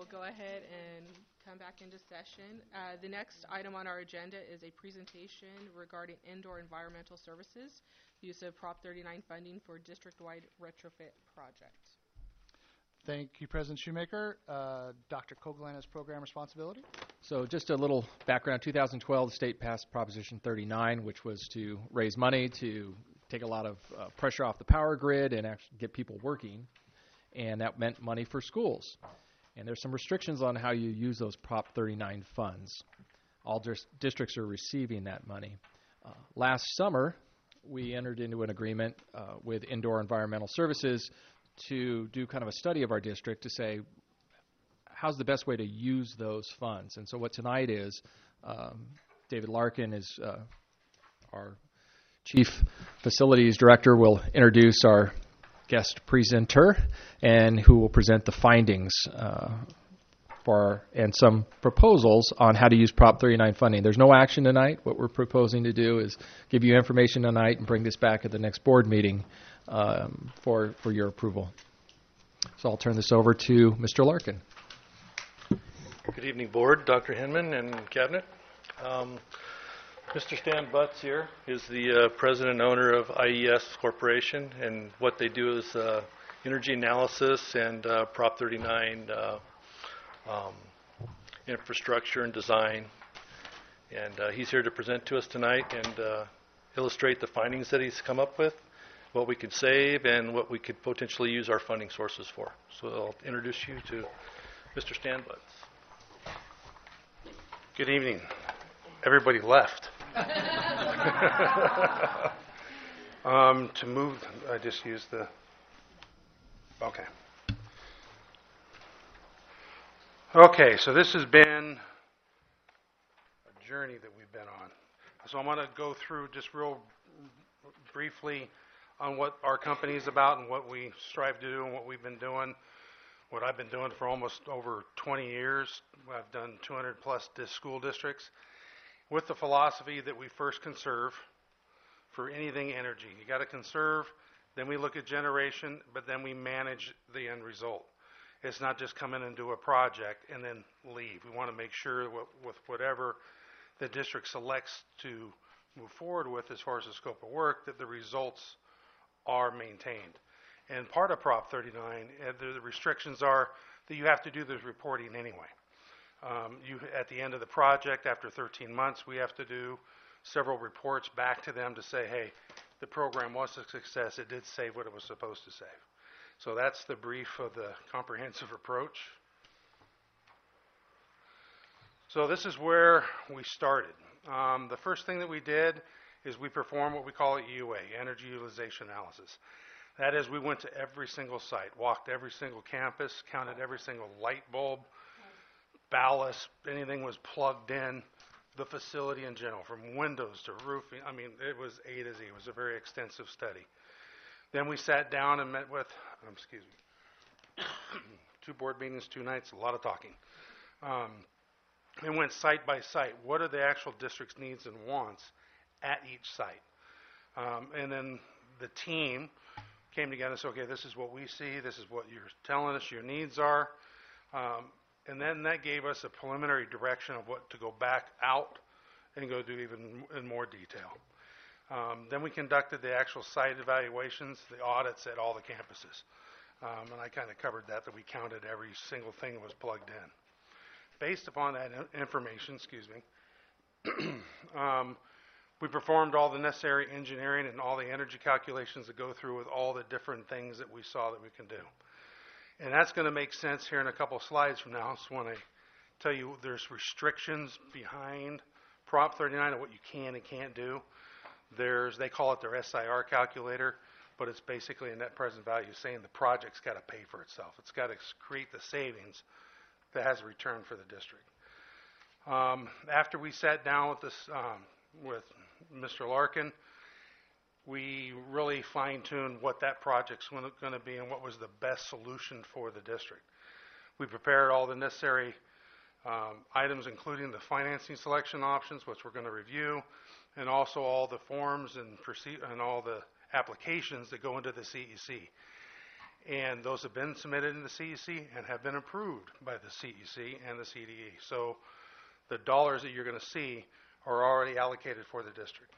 will go ahead and come back into session. The next item on our agenda is a presentation regarding indoor environmental services, use of Prop 39 funding for district-wide retrofit project. Thank you, President Shoemaker. Dr. Koglan has program responsibility. So just a little background. 2012, the state passed Proposition 39, which was to raise money to take a lot of pressure off the power grid and actually get people working. And that meant money for schools. And there's some restrictions on how you use those Prop 39 funds. All districts are receiving that money. Last summer, we entered into an agreement with Indoor Environmental Services to do kind of a study of our district to say, how's the best way to use those funds? And so what tonight is, David Larkin is our Chief Facilities Director, will introduce our guest presenter and who will present the findings and some proposals on how to use Prop 39 funding. There's no action tonight. What we're proposing to do is give you information tonight and bring this back at the next board meeting for your approval. So I'll turn this over to Mr. Larkin. Good evening, Board, Dr. Hinman, and Cabinet. Mr. Stan Butts here is the president and owner of IES Corporation, and what they do is energy analysis and Prop 39 infrastructure and design. And he's here to present to us tonight and illustrate the findings that he's come up with, what we could save, and what we could potentially use our funding sources for. So I'll introduce you to Mr. Stan Butts. Good evening. Everybody left. To move, I just used the, okay. Okay, so this has been a journey that we've been on. So I'm going to go through just real briefly on what our company is about and what we strive to do and what we've been doing, what I've been doing for almost over 20 years. I've done 200 plus school districts, with the philosophy that we first conserve for anything energy. You got to conserve, then we look at generation, but then we manage the end result. It's not just come in and do a project and then leave. We want to make sure with whatever the district selects to move forward with as far as the scope of work, that the results are maintained. And part of Prop 39, the restrictions are that you have to do this reporting anyway. At the end of the project, after 13 months, we have to do several reports back to them to say, hey, the program was a success. It did save what it was supposed to save. So that's the brief of the comprehensive approach. So this is where we started. The first thing that we did is we performed what we call a EUA, Energy Utilization Analysis. That is, we went to every single site, walked every single campus, counted every single light bulb, ballast, anything was plugged in, the facility in general, from windows to roofing. I mean, it was A to Z. It was a very extensive study. Then we sat down and met with, excuse me, 2 board meetings, 2 nights, a lot of talking. And went site by site. What are the actual district's needs and wants at each site? And then the team came together and said, okay, this is what we see. This is what you're telling us your needs are. And then that gave us a preliminary direction of what to go back out and go do even in more detail. Then we conducted the actual site evaluations, the audits at all the campuses. And I kind of covered that we counted every single thing that was plugged in. Based upon that information, we performed all the necessary engineering and all the energy calculations that go through with all the different things that we saw that we can do. And that's going to make sense here in a couple of slides from now. So when I tell you there's restrictions behind Prop 39 of what you can and can't do, they call it their SIR calculator, but it's basically a net present value saying the project's got to pay for itself. It's got to create the savings that has a return for the district. After we sat down with Mr. Larkin, we really fine-tuned what that project's going to be and what was the best solution for the district. We prepared all the necessary items, including the financing selection options, which we're going to review, and also all the forms and all the applications that go into the CEC. And those have been submitted in the CEC and have been approved by the CEC and the CDE. So the dollars that you're going to see are already allocated for the district.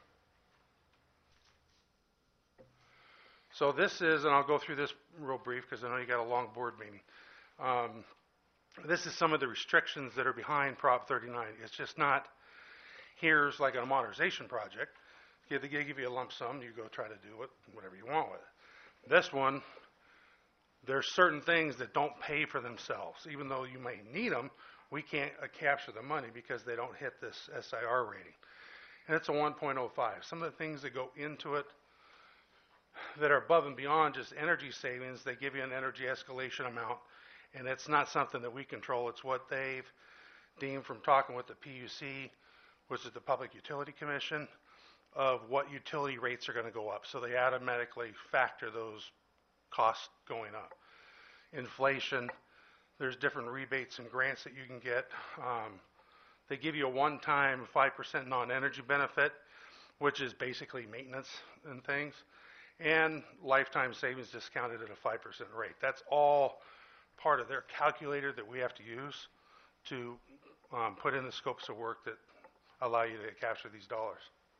So this is, and I'll go through this real brief because I know you got a long board meeting. This is some of the restrictions that are behind Prop 39. It's just not, here's like a modernization project. They give you a lump sum, you go try to do whatever you want with it. This one, there's certain things that don't pay for themselves. Even though you may need them, we can't capture the money because they don't hit this SIR rating. And it's a 1.05. Some of the things that go into it that are above and beyond just energy savings, they give you an energy escalation amount, and it's not something that we control. It's what they've deemed from talking with the PUC, which is the Public Utility Commission, of what utility rates are going to go up. So they automatically factor those costs going up. Inflation, there's different rebates and grants that you can get. They give you a one-time 5% non-energy benefit, which is basically maintenance and things, and lifetime savings discounted at a 5% rate. That's all part of their calculator that we have to use to put in the scopes of work that allow you to capture these dollars.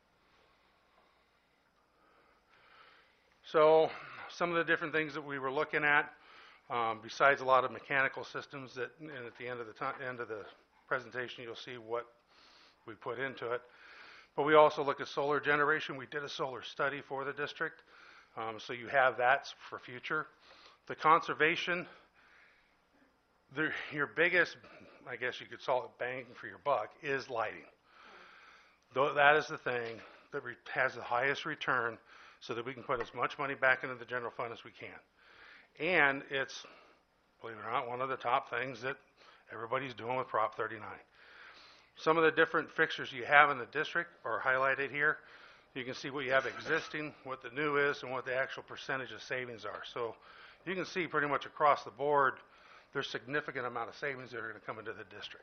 So some of the different things that we were looking at, besides a lot of mechanical systems that, and at the end of the presentation you'll see what we put into it. But we also look at solar generation. We did a solar study for the district, so you have that for future. The conservation, your biggest, I guess you could call it bang for your buck, is lighting. That is the thing that has the highest return, so that we can put as much money back into the general fund as we can. And it's, believe it or not, one of the top things that everybody's doing with Prop 39. Some of the different fixtures you have in the district are highlighted here. You can see what you have existing, what the new is, and what the actual percentage of savings are. So you can see pretty much across the board, there's significant amount of savings that are going to come into the district.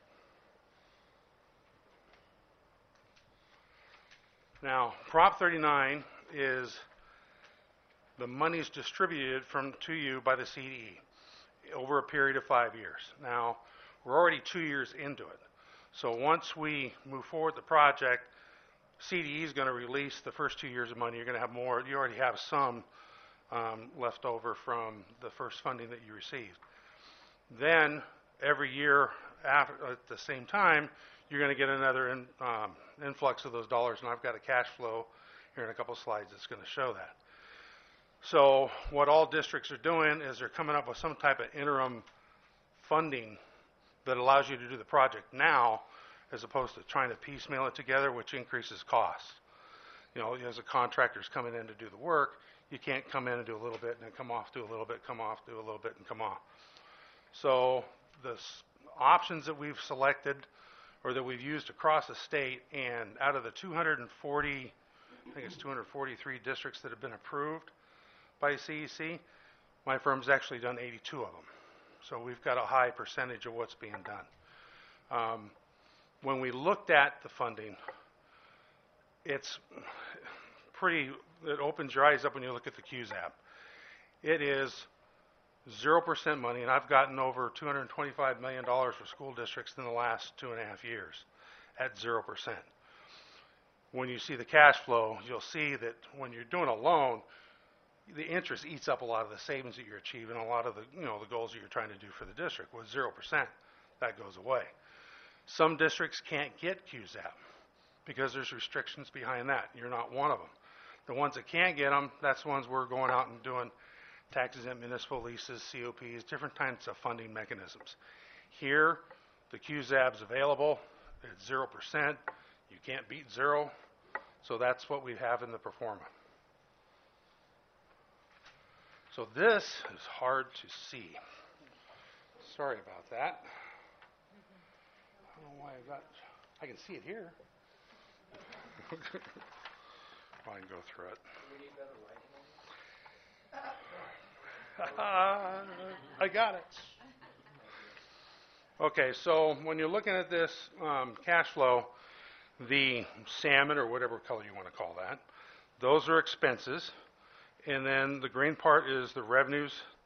Now, Prop 39 is the money's distributed to you by the CDE over a period of 5 years. Now, we're already 2 years into it. So once we move forward the project, CDE is going to release the first 2 years of money. You're going to have more. You already have some left over from the first funding that you received. Then every year at the same time, you're going to get another influx of those dollars, and I've got a cash flow here in a couple slides that's going to show that. So what all districts are doing is they're coming up with some type of interim funding that allows you to do the project now, as opposed to trying to piecemeal it together, which increases costs. You know, as a contractor's coming in to do the work, you can't come in and do a little bit and then come off, do a little bit, come off, do a little bit, and come off. So the options that we've selected, or that we've used across the state, and out of the 240, I think it's 243 districts that have been approved by CEC, my firm's actually done 82 of them. So we've got a high percentage of what's being done. When we looked at the funding, it's pretty, it opens your eyes up when you look at the QZAP. It is 0% money, and I've gotten over $225 million for school districts in the last 2.5 years at 0%. When you see the cash flow, you'll see that when you're doing a loan, the interest eats up a lot of the savings that you're achieving, a lot of the, the goals that you're trying to do for the district. With 0%, that goes away. Some districts can't get QZAP because there's restrictions behind that. You're not one of them. The ones that can't get them, that's the ones we're going out and doing taxes and municipal leases, COPs, different types of funding mechanisms. Here, the QZAB's available at 0%. You can't beat 0, so that's what we have in the Performa. So this is hard to see. Sorry about that. I don't know why I can see it here. I can go through it. I got it. Okay, so when you're looking at this cash flow, the salmon, or whatever color you want to call that, those are expenses. And then the green part is the revenues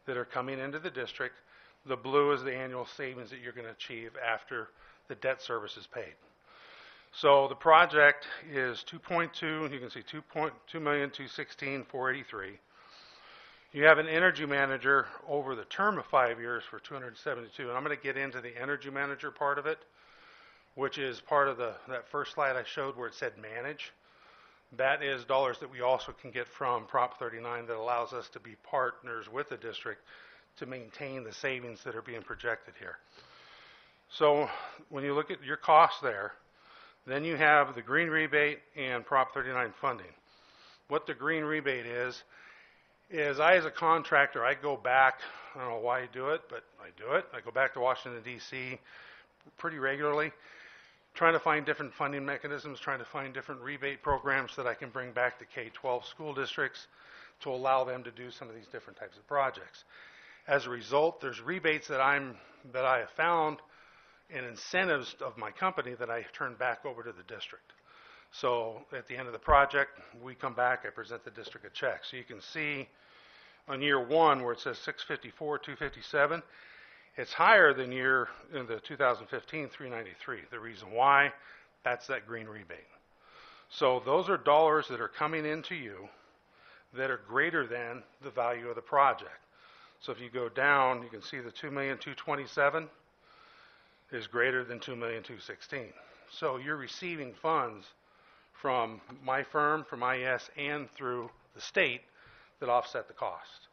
that are coming into the district. The blue is the annual savings that you're going to achieve after the debt service is paid. So the project is 2.2, you can see 2,216,483. You have an energy manager over the term of 5 years for 272, and I'm going to get into the energy manager part of it, which is part of that first slide I showed where it said manage. That is dollars that we also can get from Prop 39 that allows us to be partners with the district to maintain the savings that are being projected here. So when you look at your costs there, then you have the green rebate and Prop 39 funding. What the green rebate is I, as a contractor, I go back, I don't know why I do it, but I do it. I go back to Washington, D.C. pretty regularly, trying to find different funding mechanisms, trying to find different rebate programs that I can bring back to K-12 school districts to allow them to do some of these different types of projects. As a result, there's rebates that I have found and incentives of my company that I turn back over to the district. So at the end of the project, we come back, I present the district a check. So you can see on year one where it says 654, 257, it's higher than in the 2015 393. The reason why, that's that green rebate. So those are dollars that are coming into you that are greater than the value of the project. So if you go down, you can see the 2,227 is greater than 2,216. So you're receiving funds from my firm, from IES, and through the state that offset the cost.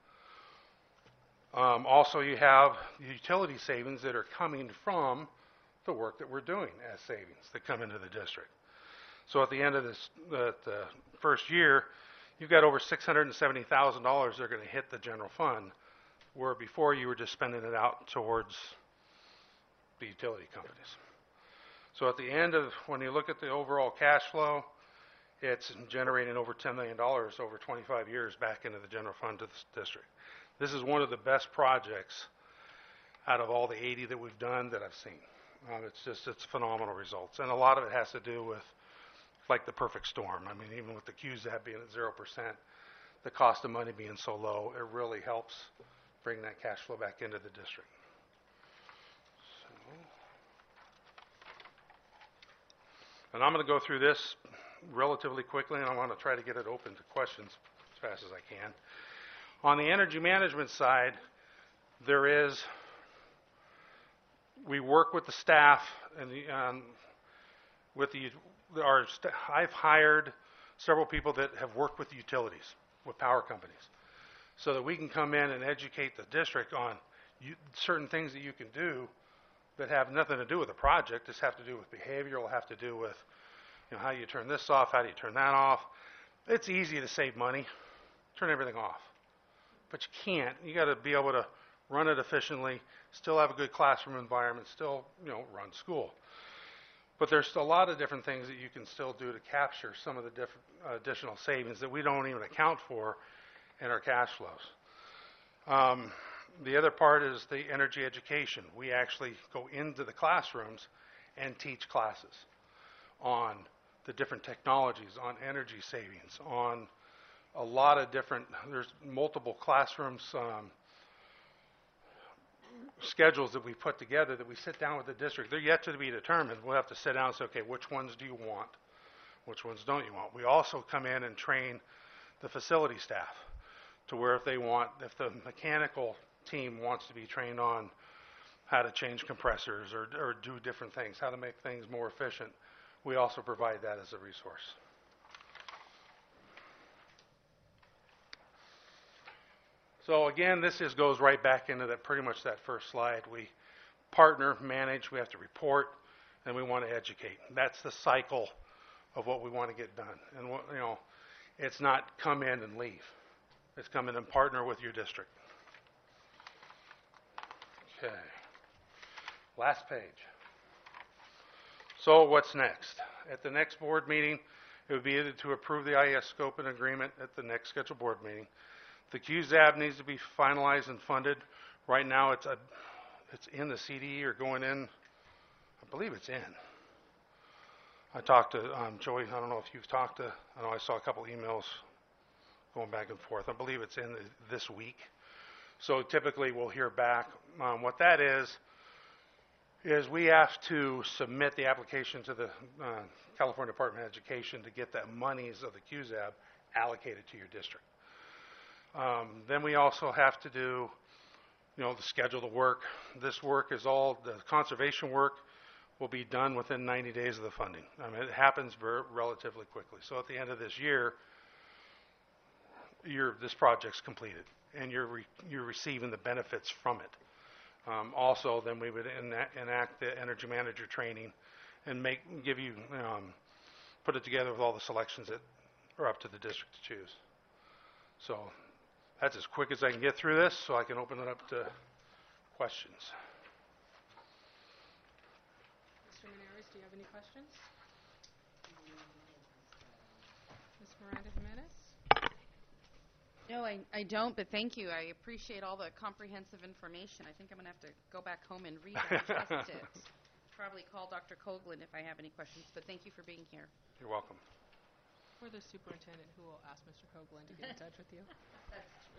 Also, you have utility savings that are coming from the work that we're doing as savings that come into the district. So at the end of the first year, you've got over $670,000 that are going to hit the general fund, where before you were just spending it out towards the utility companies. So at the end of, when you look at the overall cash flow, it's generating over $10 million over 25 years back into the general fund to the district. This is one of the best projects out of all the 80 that we've done that I've seen. It's phenomenal results. And a lot of it has to do with like the perfect storm. I mean, even with the QZAP being at 0%, the cost of money being so low, it really helps bring that cash flow back into the district. And I'm going to go through this relatively quickly, and I want to try to get it open to questions as fast as I can. On the energy management side, we work with the staff and I've hired several people that have worked with utilities, with power companies, so that we can come in and educate the district on certain things that you can do that have nothing to do with the project. Just have to do with behavioral, have to do with how you turn this off, how do you turn that off. It's easy to save money, turn everything off. But you can't. You got to be able to run it efficiently, still have a good classroom environment, still run school. But there's a lot of different things that you can still do to capture some of the different additional savings that we don't even account for in our cash flows. The other part is the energy education. We actually go into the classrooms and teach classes on the different technologies, on energy savings, on a lot of different, there's multiple classrooms schedules that we put together that we sit down with the district. They're yet to be determined. We'll have to sit down and say, okay, which ones do you want? Which ones don't you want? We also come in and train the facility staff to where if the mechanical team wants to be trained on how to change compressors or do different things, how to make things more efficient, we also provide that as a resource. So again, this just goes right back into pretty much that first slide. We partner, manage, we have to report, and we want to educate. That's the cycle of what we want to get done. And it's not come in and leave. It's come in and partner with your district. Okay. Last page. So what's next? At the next board meeting, it would be either to approve the IES scope and agreement at the next scheduled board meeting. The QZAB needs to be finalized and funded. Right now, it's in the CD or going in. I believe it's in. I talked to Joey. I don't know if you've talked to. I know I saw a couple emails going back and forth. I believe it's in this week. So typically, we'll hear back. What that is we have to submit the application to the California Department of Education to get the monies of the QZAB allocated to your district. Then we also have to do, the schedule the work. This work is all, the conservation work will be done within 90 days of the funding. I mean, it happens relatively quickly. So at the end of this year, this project's completed, and you're receiving the benefits from it. Also, then we would enact the energy manager training and put it together with all the selections that are up to the district to choose. So that's as quick as I can get through this, so I can open it up to questions. Mr. Menares, do you have any questions? Ms. Miranda Jimenez? No, I don't, but thank you. I appreciate all the comprehensive information. I think I'm going to have to go back home and read it and test it. Probably call Dr. Coughlin if I have any questions, but thank you for being here. You're welcome. Or the superintendent who will ask Mr. Coughlin to get in touch with you. That's true.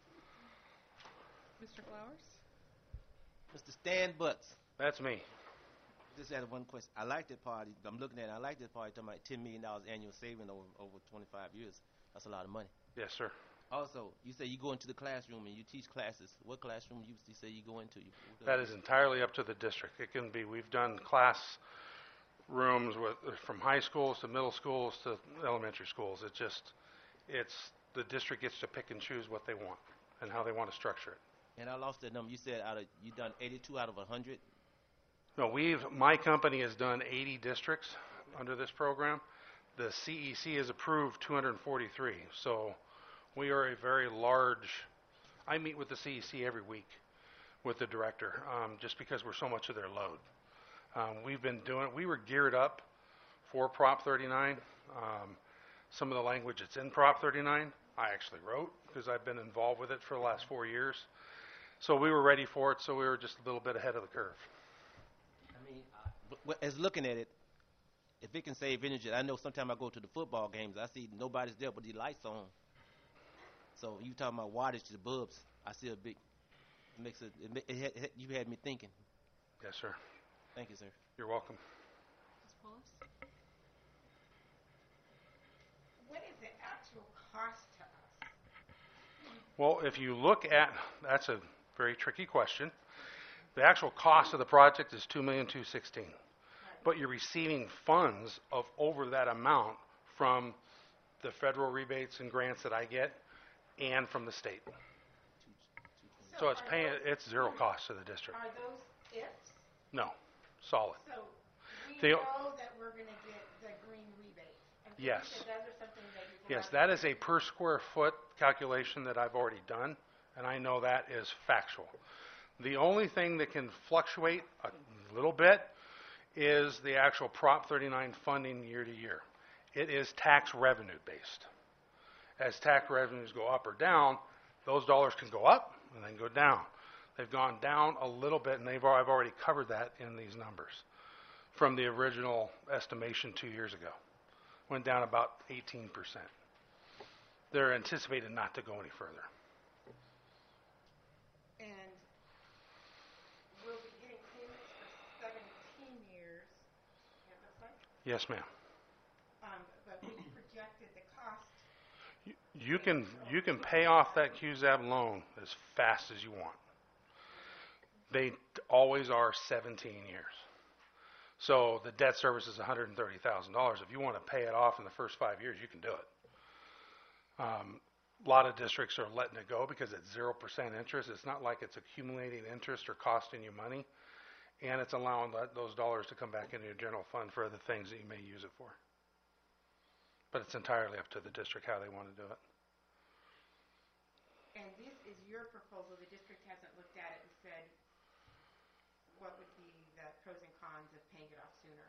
Mr. Flowers? Mr. Stan Butts. That's me. Just had one question. I like that part. I'm looking at it. I like that part. Talking about $10 million annual saving over 25 years. That's a lot of money. Yes, sir. Also, you say you go into the classroom and you teach classes. What classroom you say you go into? That is entirely up to the district. It can be, we've done class rooms from high schools to middle schools to elementary schools. The district gets to pick and choose what they want and how they want to structure it. And I lost that number. You said you've done 82 out of 100? No, my company has done 80 districts under this program. The CEC has approved 243. So we are a very large, I meet with the CEC every week with the director, just because we're so much of their load. We were geared up for Prop 39. Some of the language that's in Prop 39, I actually wrote because I've been involved with it for the last 4 years. So we were ready for it, so we were just a little bit ahead of the curve. I mean, as looking at it, if it can save energy, I know sometimes I go to the football games, I see nobody's there but the lights on. So you talking about wattage, the bulbs, I see a big, you had me thinking. Yes, sir. Thank you, sir. You're welcome. Ms. Poulos? What is the actual cost to us? Well, if you look at, that's a very tricky question. The actual cost of the project is $2,216,000, but you're receiving funds of over that amount from the federal rebates and grants that I get, and from the state. So it's zero cost to the district. Are those ifs? No, solid. So we They- know that we're going to get the green rebate. And so you Yes. said those are something that you can Yes, that is a per square foot calculation that I've already done, and I know that is factual. The only thing that can fluctuate a little bit is the actual Prop 39 funding year to year. It is tax revenue based. As tax revenues go up or down, those dollars can go up and then go down. They've gone down a little bit, and I've already covered that in these numbers from the original estimation 2 years ago. Went down about 18%. They're anticipated not to go any further. And we'll be getting payments for 17 years, it looks like. Yes, ma'am. But we projected the cost. You can pay off that QZAB loan as fast as you want. They always are 17 years. So the debt service is $130,000. If you want to pay it off in the first 5 years, you can do it. A lot of districts are letting it go because it's 0% interest. It's not like it's accumulating interest or costing you money, and it's allowing those dollars to come back into your general fund for other things that you may use it for. But it's entirely up to the district how they want to do it. And this is your proposal. The district hasn't looked at it and said, what would be the pros and cons of paying it off sooner?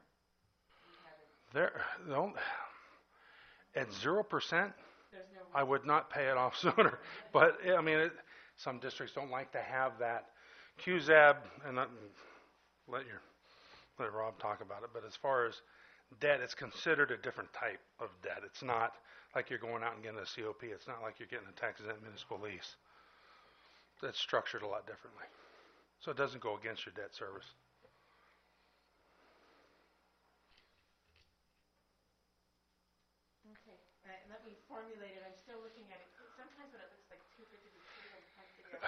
At 0%, There's no I would not pay it off sooner. But, I mean, some districts don't like to have that QZAB, and let Rob talk about it. But as far as debt, it's considered a different type of debt. It's not like you're going out and getting a COP. It's not like you're getting a tax-exempt municipal lease. that's structured a lot differently. So it doesn't go against your debt service. Okay, let me formulate it. I'm still looking at it. Sometimes when it looks like too good to be true, I'm tempted to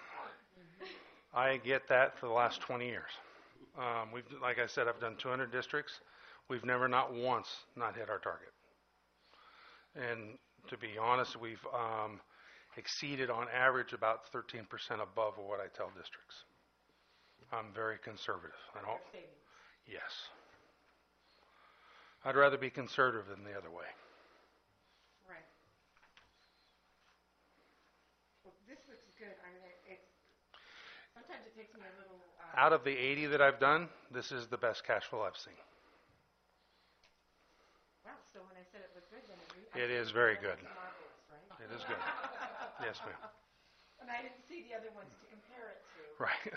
I get that for the last 20 years. Like I said, I've done 200 districts. We've never not once not hit our target. And to be honest, we've exceeded on average about 13% above what I tell districts. I'm very conservative. I don't. Yes. I'd rather be conservative than the other way. Right. Well, this looks good. I mean, sometimes it takes me a little. Out of the 80 that I've done, this is the best cash flow I've seen. Wow. So when I said it looked good, then it is very good. Marvelous, right? It is good. Yes, ma'am. And I didn't see the other ones to compare it to. Right.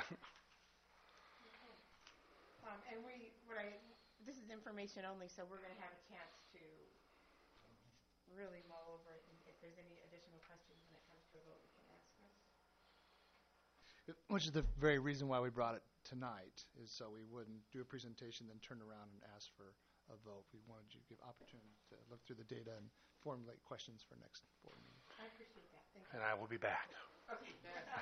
And this is information only, so we're going to have a chance to really mull over it. And if there's any additional questions when it comes to a vote, we can ask us. Which is the very reason why we brought it tonight, is so we wouldn't do a presentation, then turn around and ask for a vote. We wanted you to give opportunity to look through the data and formulate questions for next board meeting. I appreciate that. Thank you. And I will be back. Okay.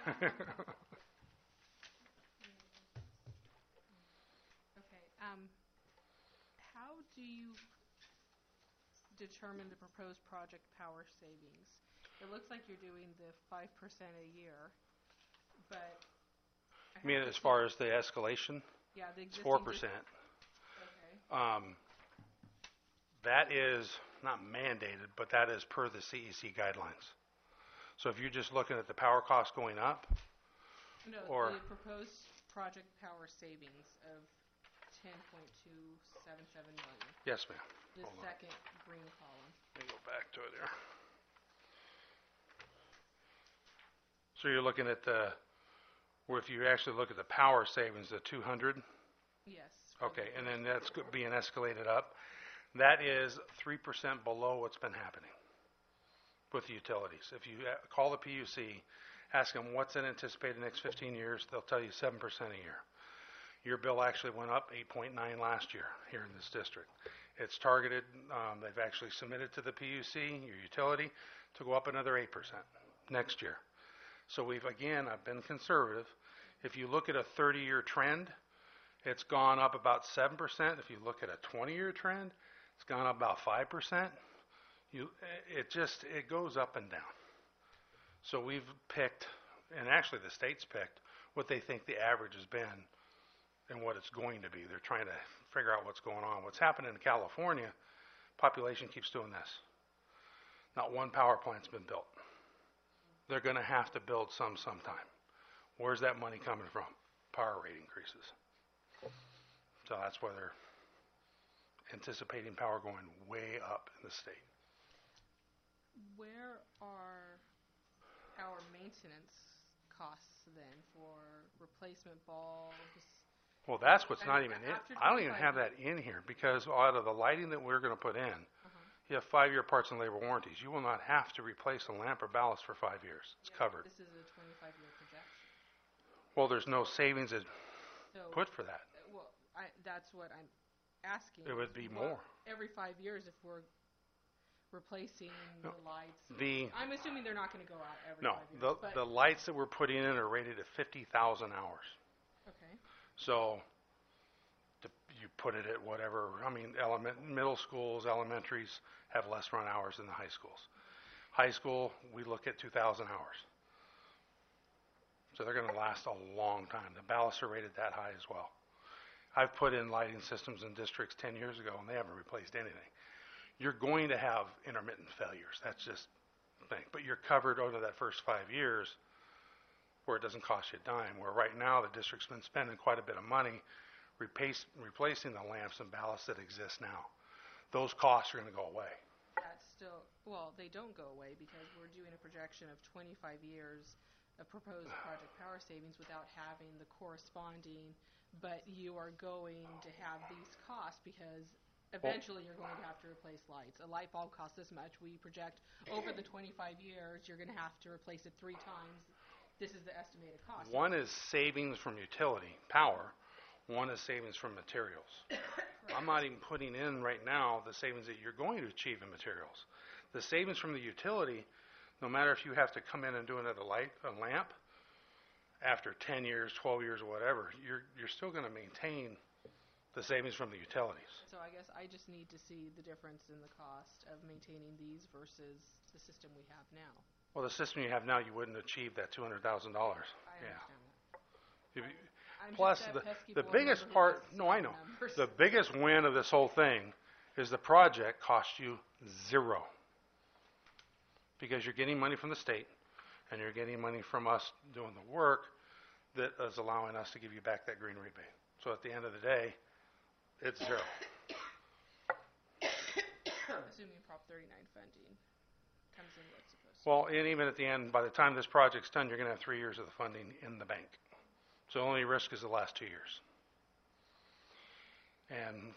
Okay. How do you determine the proposed project power savings? It looks like you're doing the 5% a year, but I mean, as far as the escalation, yeah, the it's existing 4%. Okay. That is not mandated, but that is per the CEC guidelines. So if you're just looking at the power cost going up, No, or the proposed project power savings of 10.277 million. yes, ma'am. The Hold on. second green column. Let me go back to it here. So you're looking at where if you actually look at the power savings, the 200. Yes. Okay, and then that's being escalated up. That is 3% below what's been happening with the utilities. If you call the PUC, ask them what's in anticipated next 15 years, they'll tell you 7% a year. Your bill actually went up 8.9 last year here in this district. It's targeted, they've actually submitted to the PUC, your utility, to go up another 8% next year. So I've been conservative. If you look at a 30-year trend, it's gone up about 7%. If you look at a 20-year trend, it's gone up about 5%. It goes up and down. So we've picked, and actually the state's picked, what they think the average has been and what it's going to be. They're trying to figure out what's going on. What's happening in California, population keeps doing this. Not one power plant's been built. They're going to have to build sometime. Where's that money coming from? Power rate increases. So that's why they're anticipating power going way up in the state. Where are our maintenance costs then for replacement bulbs? Well, that's what's not even in. After I don't even 25 have that in here because out of the lighting that we're going to put in, you have 5-year parts and labor warranties. You will not have to replace a lamp or ballast for 5 years. It's covered. This is a 25-year projection. Well, there's no savings So, put for that. well, that's what I'm asking. It would be more. Every 5 years if we're replacing No. the lights. The I'm assuming they're not going to go out every no, 5 years. but, the lights that we're putting in are rated at 50,000 hours. okay. So you put it at whatever. I mean, middle schools, elementaries have less run hours than the high schools. High school, we look at 2,000 hours. So they're going to last a long time. The ballasts are rated that high as well. I've put in lighting systems in districts 10 years ago, and they haven't replaced anything. You're going to have intermittent failures. That's just the thing. But you're covered over that first 5 years where it doesn't cost you a dime, where right now the district's been spending quite a bit of money replacing the lamps and ballasts that exist now. Those costs are going to go away. That's still, well, they don't go away because we're doing a projection of 25 years of proposed project power savings without having the corresponding, but you are going to have these costs because eventually you're going to have to replace lights. A light bulb costs this much. We project over the 25 years you're going to have to replace it 3 times. this is the estimated cost. One is savings from utility, power. One is savings from materials. I'm not even putting in right now the savings that you're going to achieve in materials. The savings from the utility, no matter if you have to come in and do another lamp, after 10 years, 12 years, or whatever, you're still going to maintain the savings from the utilities. So I guess I just need to see the difference in the cost of maintaining these versus the system we have now. Well, the system you have now, you wouldn't achieve that $200,000. I understand that. I'm Plus, just that pesky the board biggest member who part, likes no, I know. numbers. The biggest win of this whole thing is the project cost you zero. Because you're getting money from the state, and you're getting money from us doing the work that is allowing us to give you back that green rebate. So at the end of the day, it's zero. Assuming Prop 39 funding comes in what's supposed to. Well, and even at the end, by the time this project's done, you're going to have 3 years of the funding in the bank. So the only risk is the last 2 years. And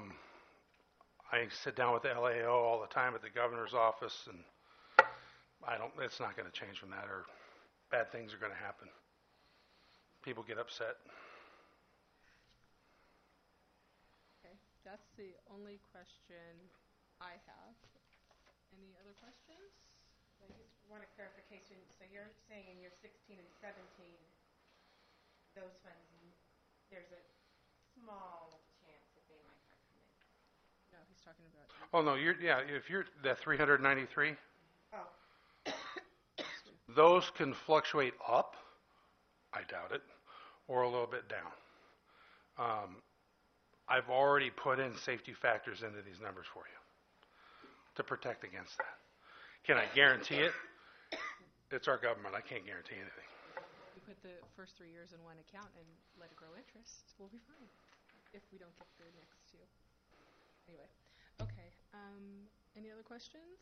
I sit down with the LAO all the time at the governor's office, and it's not going to change from that, or bad things are going to happen. People get upset. Okay, that's the only question I have. Any other questions? I just want a clarification. So you're saying in year 16 and 17, those funds, there's a small chance that they might not come in. No, he's talking about. Oh, no, if you're that 393, Oh, those can fluctuate up, I doubt it, or a little bit down. I've already put in safety factors into these numbers for you to protect against that. Can I guarantee it? It's our government. I can't guarantee anything. We put the first 3 years in one account and let it grow interest. We'll be fine if we don't get the next two. Anyway, okay. Any other questions?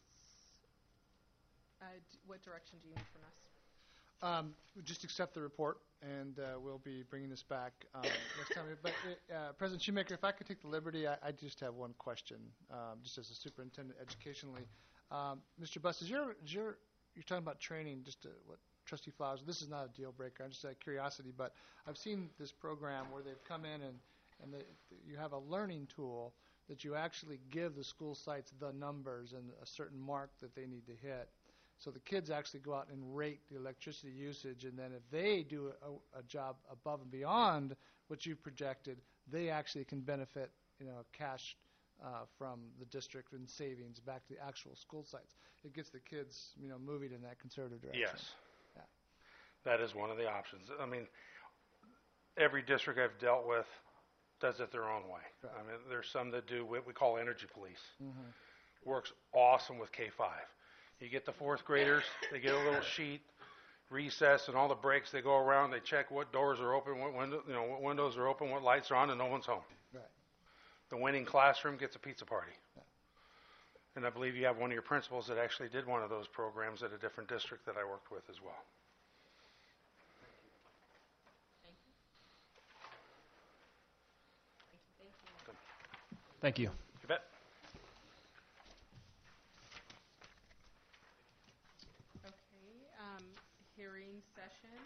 What direction do you need from us? Just accept the report, and we'll be bringing this back next time. But President Shoemaker, if I could take the liberty, I just have one question, just as a superintendent educationally. Mr. Buss, you're talking about training, what Trustee Flowers, this is not a deal breaker, I'm just out of curiosity, but I've seen this program where they've come in and you have a learning tool that you actually give the school sites the numbers and a certain mark that they need to hit. So the kids actually go out and rate the electricity usage, and then if they do a job above and beyond what you projected, they actually can benefit, cash from the district and savings back to the actual school sites. It gets the kids, moving in that conservative direction. Yes. Yeah. That is one of the options. I mean, every district I've dealt with does it their own way. Right. I mean, there's some that do what we call energy police. Mm-hmm. Works awesome with K-5. You get the fourth graders, they get a little sheet, recess, and all the breaks. They go around, they check what doors are open, what windows are open, what lights are on, and no one's home. Right. The winning classroom gets a pizza party. Yeah. And I believe you have one of your principals that actually did one of those programs at a different district that I worked with as well. Thank you. You bet. Okay, hearing session.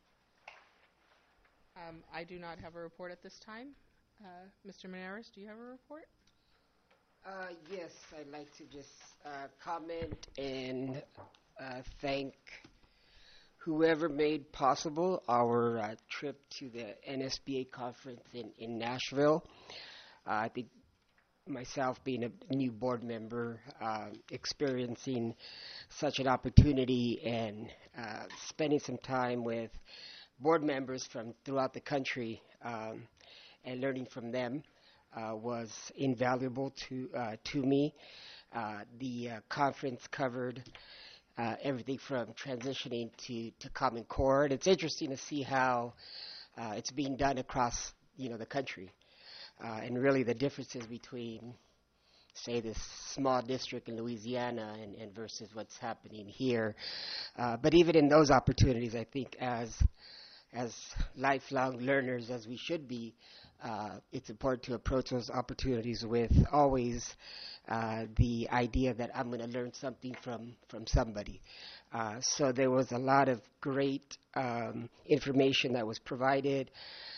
I do not have a report at this time. Mr. Menares, do you have a report? Yes, I'd like to just comment and thank whoever made possible our trip to the NSBA conference in Nashville. I think myself being a new board member, experiencing such an opportunity and spending some time with board members from throughout the country and learning from them was invaluable to me. The conference covered everything from transitioning to Common Core, and it's interesting to see how it's being done across the country, and really the differences between, say, this small district in Louisiana and versus what's happening here. But even in those opportunities, I think as lifelong learners, as we should be, it's important to approach those opportunities with always the idea that I'm going to learn something from somebody. So there was a lot of great information that was provided.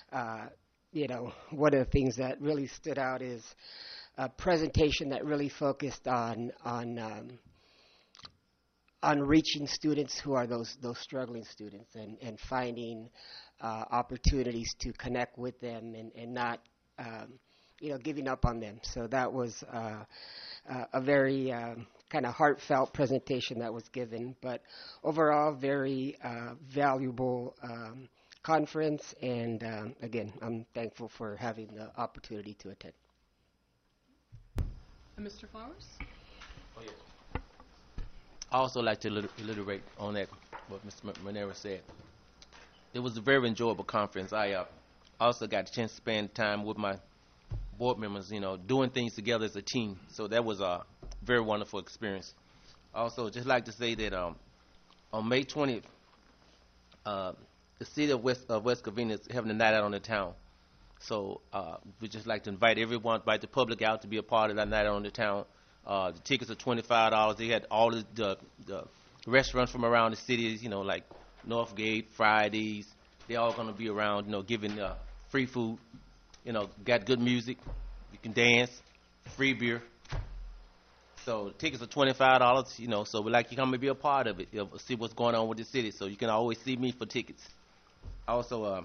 One of the things that really stood out is a presentation that really focused on reaching students who are those struggling students and finding opportunities to connect with them and not giving up on them. So that was a very kind of heartfelt presentation that was given, but overall very valuable conference, and again, I'm thankful for having the opportunity to attend. Mr. Flowers? Oh, yes. I also like to reiterate on that what Mr. Monero said. It was a very enjoyable conference. I also got a chance to spend time with my board members, doing things together as a team. So that was a very wonderful experience. Also, just like to say that on May 20th, the city of West Covina is having a night out on the town. So we just like to invite the public out to be a part of that night out on the town. The tickets are $25. They had all the restaurants from around the cities, like Northgate, Fridays. They're all going to be around, giving free food. Got good music. You can dance. Free beer. So tickets are $25, so we'd like you to come and be a part of it, see what's going on with the city. So you can always see me for tickets. Also,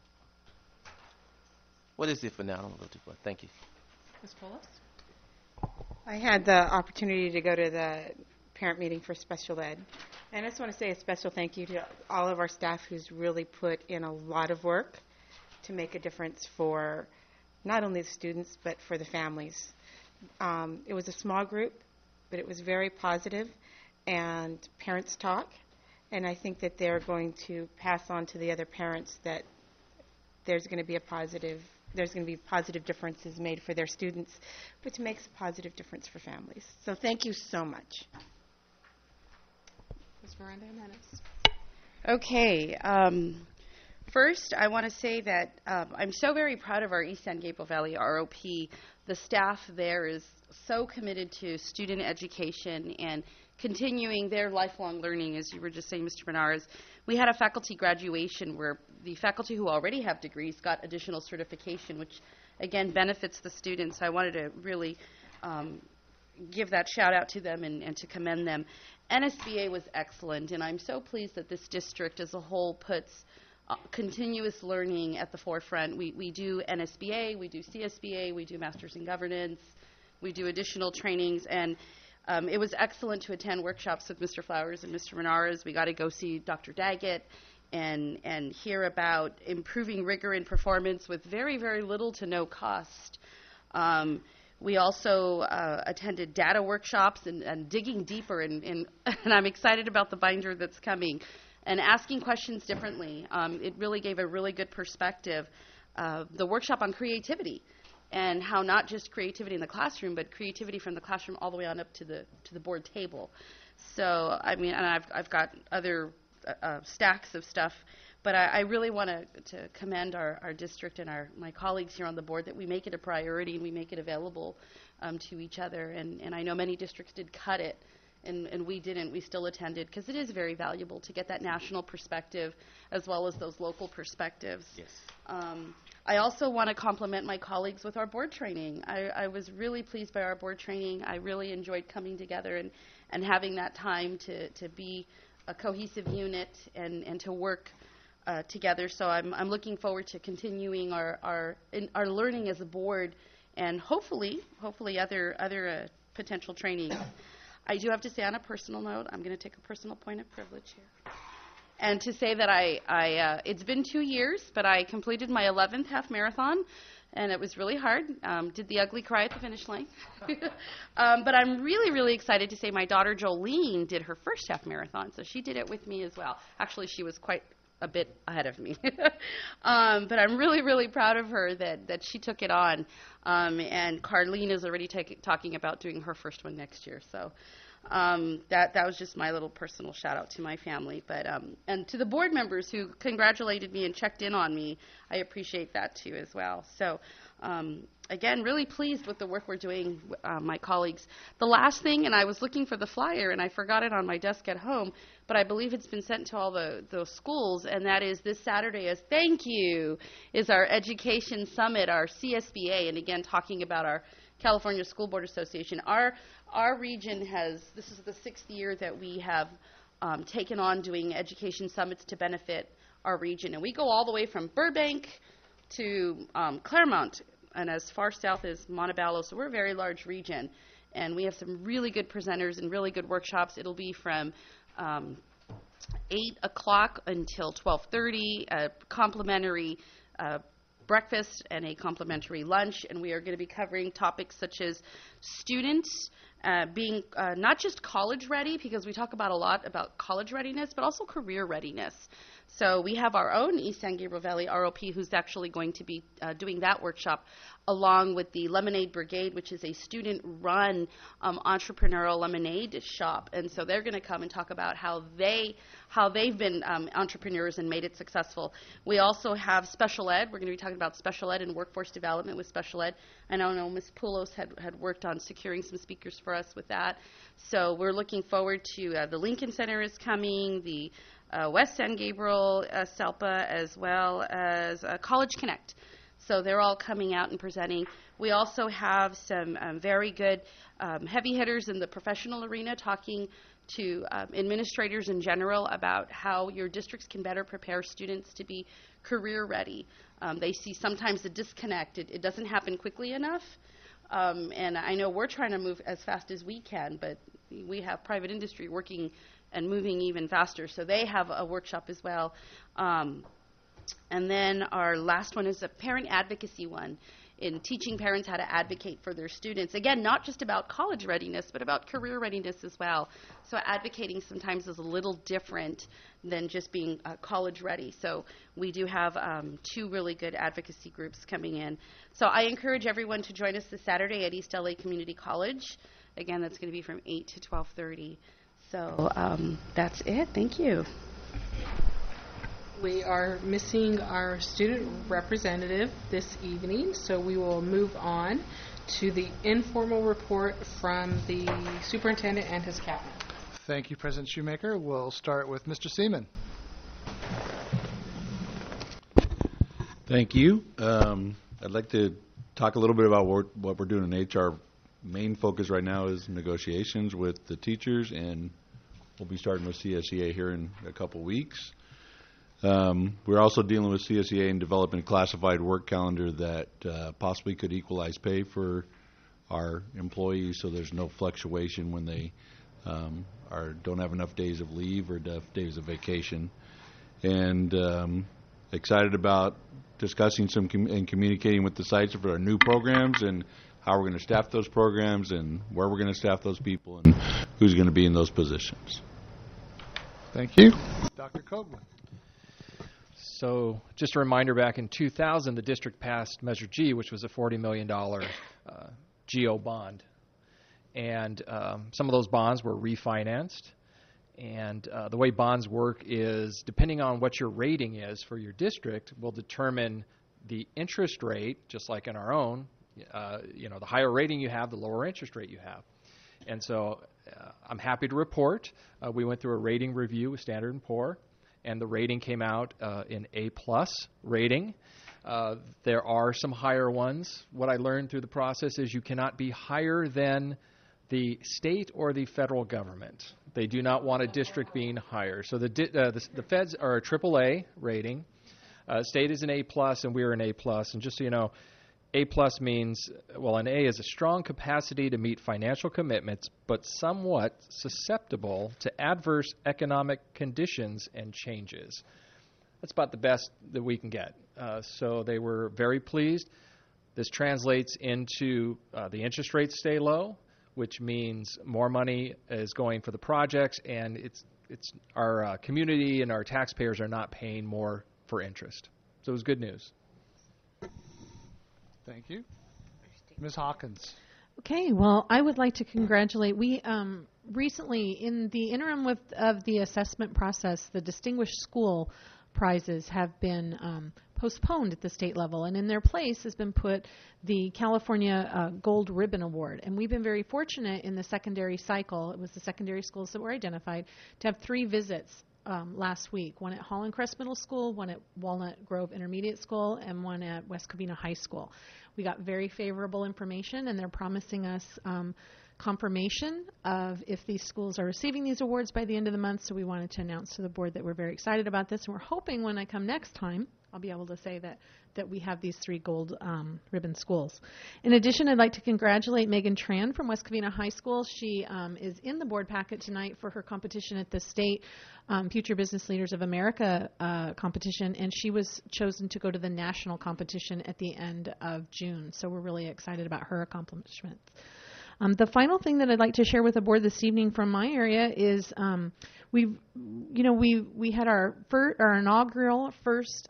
what is it for now? I don't want to go too far. Thank you. Ms. Polis? I had the opportunity to go to the parent meeting for special ed. And I just want to say a special thank you to all of our staff who's really put in a lot of work to make a difference for not only the students, but for the families. It was a small group, but it was very positive, and parents talk. And I think that they're going to pass on to the other parents that there's going to be positive differences made for their students, which makes a positive difference for families. So thank you so much. Ms. Miranda Jimenez? Okay. First, I want to say that I'm so very proud of our East San Gabriel Valley ROP. The staff there is so committed to student education and continuing their lifelong learning, as you were just saying, Mr. Benares. We had a faculty graduation where the faculty who already have degrees got additional certification, which, again, benefits the students. I wanted to really give that shout out to them and to commend them. NSBA was excellent, and I'm so pleased that this district as a whole puts continuous learning at the forefront. We do NSBA, we do CSBA, we do Masters in Governance, we do additional trainings, and it was excellent to attend workshops with Mr. Flowers and Mr. Menares. We got to go see Dr. Daggett and hear about improving rigor in performance with very, very little to no cost. We also attended data workshops and digging deeper, and I'm excited about the binder that's coming, and asking questions differently. It really gave a really good perspective. The workshop on creativity, and how not just creativity in the classroom, but creativity from the classroom all the way on up to the board table. So, I mean, and I've got other stacks of stuff, but I really want to commend our district and my colleagues here on the board that we make it a priority and we make it available to each other. And I know many districts did cut it, and we didn't. We still attended because it is very valuable to get that national perspective as well as those local perspectives. Yes. I also want to compliment my colleagues with our board training. I was really pleased by our board training. I really enjoyed coming together and having that time to be a cohesive unit and to work together. So I'm looking forward to continuing our learning as a board, and hopefully other potential trainings. I do have to say, on a personal note, I'm going to take a personal point of privilege here, and to say that it's been 2 years, but I completed my 11th half marathon, and it was really hard. Did the ugly cry at the finish line. But I'm really, really excited to say my daughter Jolene did her first half marathon, so she did it with me as well. Actually, she was quite a bit ahead of me. But I'm really, really proud of her that she took it on. And Carlene is already talking about doing her first one next year. So That was just my little personal shout out to my family, but and to the board members who congratulated me and checked in on me. I appreciate that too as well. So again, really pleased with the work we're doing, my colleagues. The last thing, and I was looking for the flyer and I forgot it on my desk at home, but I believe it's been sent to all those schools, and that is this Saturday as thank you is our Education Summit, our CSBA, and again talking about our California School Board Association. Our region this is the 6th year that we have taken on doing education summits to benefit our region. And we go all the way from Burbank to Claremont and as far south as Montebello. So we're a very large region. And we have some really good presenters and really good workshops. It'll be from 8 o'clock until 12:30, a complimentary breakfast and a complimentary lunch, and we are going to be covering topics such as students being not just college ready, because we talk about a lot about college readiness, but also career readiness. So we have our own East San Gabriel Valley ROP who's actually going to be doing that workshop along with the Lemonade Brigade, which is a student-run entrepreneurial lemonade shop. And so they're going to come and talk about how they've been entrepreneurs and made it successful. We also have special ed. We're going to be talking about special ed and workforce development with special ed. I know Ms. Poulos had worked on securing some speakers for us with that. So we're looking forward to the Lincoln Center is coming, the West San Gabriel SELPA, as well as College Connect. So they're all coming out and presenting. We also have some very good heavy hitters in the professional arena talking to administrators in general about how your districts can better prepare students to be career ready. They see sometimes the disconnect. It doesn't happen quickly enough. And I know we're trying to move as fast as we can, but we have private industry working and moving even faster. So they have a workshop as well. And then our last one is a parent advocacy one in teaching parents how to advocate for their students. Again, not just about college readiness, but about career readiness as well. So advocating sometimes is a little different than just being college ready. So we do have 2 really good advocacy groups coming in. So I encourage everyone to join us this Saturday at East LA Community College. Again, that's going to be from 8 to 12:30. So that's it. Thank you. We are missing our student representative this evening, so we will move on to the informal report from the superintendent and his cabinet. Thank you, President Shoemaker. We'll start with Mr. Seaman. Thank you. I'd like to talk a little bit about what we're doing in HR. Main focus right now is negotiations with the teachers, and we'll be starting with CSEA here in a couple weeks. We're also dealing with CSEA and developing a classified work calendar that possibly could equalize pay for our employees, so there's no fluctuation when they don't have enough days of leave or enough days of vacation. And excited about discussing and communicating with the sites for our new programs and how we're going to staff those programs and where we're going to staff those people and who's going to be in those positions. Thank you. Dr. Coghlan. So just a reminder, back in 2000, the district passed Measure G, which was a $40 million GO bond. And some of those bonds were refinanced. And the way bonds work is, depending on what your rating is for your district, will determine the interest rate, just like in our own. The higher rating you have, the lower interest rate you have. And so I'm happy to report we went through a rating review with Standard & Poor, and the rating came out in A+ rating. There are some higher ones. What I learned through the process is you cannot be higher than the state or the federal government. They do not want a district being higher. So the feds are a AAA rating. State is an A+, and we're an A+. And just so you know, A+ means, well, an A is a strong capacity to meet financial commitments, but somewhat susceptible to adverse economic conditions and changes. That's about the best that we can get. So they were very pleased. This translates into the interest rates stay low, which means more money is going for the projects, and it's our community and our taxpayers are not paying more for interest. So it was good news. Thank you. Ms. Hawkins. Okay, well, I would like to congratulate. We recently, in the interim of the assessment process, the Distinguished School prizes have been postponed at the state level, and in their place has been put the California Gold Ribbon Award. And we've been very fortunate in the secondary cycle, it was the secondary schools that were identified, to have 3 visits last week, one at Holland Crest Middle School, one at Walnut Grove Intermediate School, and one at West Covina High School. We got very favorable information, and they're promising us confirmation of if these schools are receiving these awards by the end of the month. So we wanted to announce to the board that we're very excited about this, and we're hoping when I come next time, I'll be able to say that we have these 3 gold ribbon schools. In addition, I'd like to congratulate Megan Tran from West Covina High School. She is in the board packet tonight for her competition at the state Future Business Leaders of America competition, and she was chosen to go to the national competition at the end of June. So we're really excited about her accomplishments. The final thing that I'd like to share with the board this evening from my area is we had our inaugural first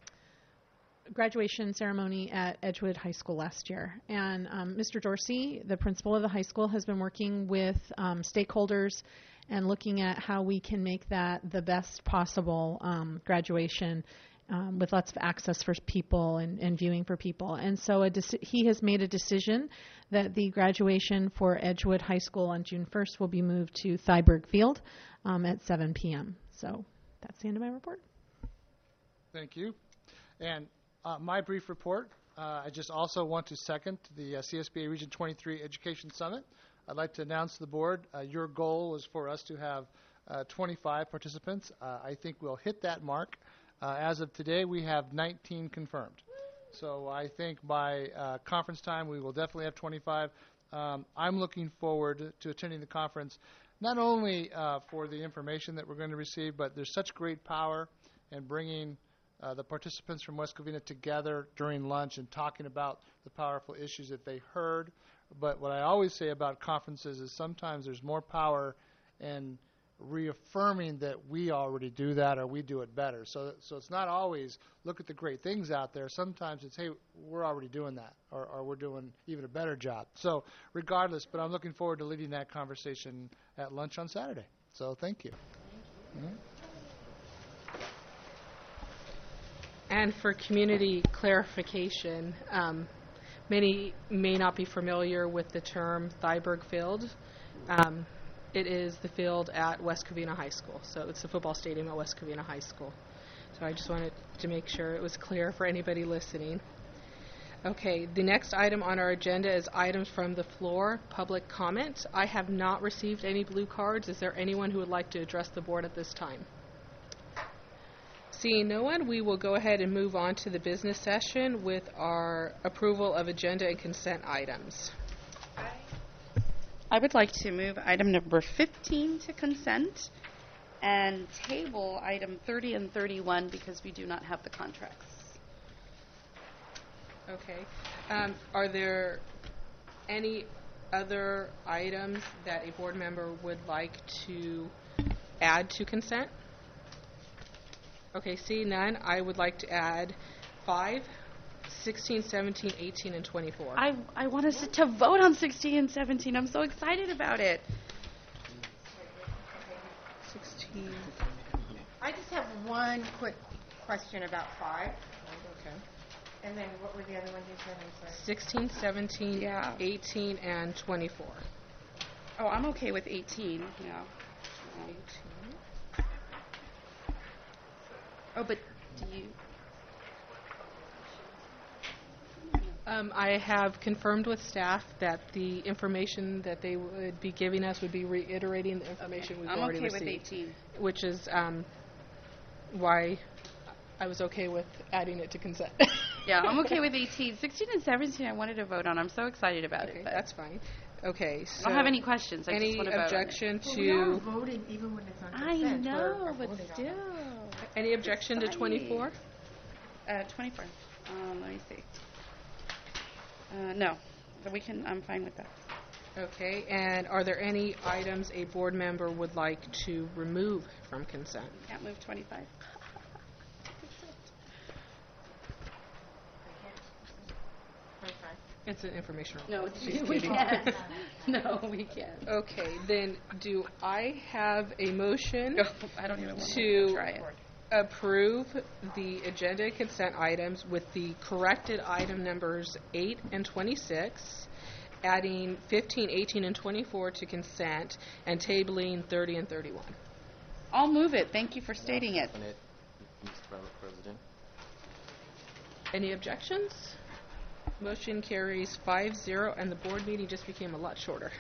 graduation ceremony at Edgewood High School last year, and Mr. Dorsey, the principal of the high school, has been working with stakeholders and looking at how we can make that the best possible graduation. With lots of access for people and viewing for people. And so he has made a decision that the graduation for Edgewood High School on June 1st will be moved to Thyberg Field at 7 p.m. So that's the end of my report. Thank you. And my brief report, I just also want to second the CSBA Region 23 Education Summit. I'd like to announce to the board, your goal is for us to have 25 participants. I think we'll hit that mark. As of today, we have 19 confirmed. So I think by conference time, we will definitely have 25. I'm looking forward to attending the conference, not only for the information that we're going to receive, but there's such great power in bringing the participants from West Covina together during lunch and talking about the powerful issues that they heard. But what I always say about conferences is sometimes there's more power in reaffirming that we already do that or we do it better. So it's not always look at the great things out there. Sometimes it's, hey, we're already doing that or we're doing even a better job. So regardless, but I'm looking forward to leading that conversation at lunch on Saturday. So thank you. And for community clarification, many may not be familiar with the term Thyberg Field. It is the field at West Covina High School. So it's the football stadium at West Covina High School. So I just wanted to make sure it was clear for anybody listening. Okay, the next item on our agenda is items from the floor, public comment. I have not received any blue cards. Is there anyone who would like to address the board at this time? Seeing no one, we will go ahead and move on to the business session with our approval of agenda and consent items. I would like to move item number 15 to consent and table item 30 and 31 because we do not have the contracts. Okay. Are there any other items that a board member would like to add to consent? Okay, see none. I would like to add 5, 16, 17, 18, and 24. I want us to vote on 16 and 17. I'm so excited about it. 16. I just have one quick question about 5. Okay. And then what were the other ones you said? I'm sorry. 16, 17, 18, and 24. Oh, I'm okay with 18. Yeah. 18. Oh, but do you... I have confirmed with staff that the information that they would be giving us would be reiterating the information we've already received. I'm okay with 18. Which is why I was okay with adding it to consent. Yeah, I'm okay with 18. 16 and 17 I wanted to vote on. I'm so excited about it. But that's fine. Okay, so... I don't have any questions. I just want to vote objection Well, to... we are voting even when it's on consent. I know, but still. Any objection to 24? 24. Let me see. No, but I'm fine with that. Okay, and are there any items a board member would like to remove from consent? Can't move 25. It's an informational. No, She's we kidding. can't. No, we can't. Okay, then do I have a motion I don't even want to to try it. approve the agenda consent items with the corrected item numbers 8 and 26, adding 15, 18, and 24 to consent, and tabling 30 and 31? I'll move it. Thank you for stating it. On it, Mr. President. Any objections? Motion carries 5-0, and the board meeting just became a lot shorter.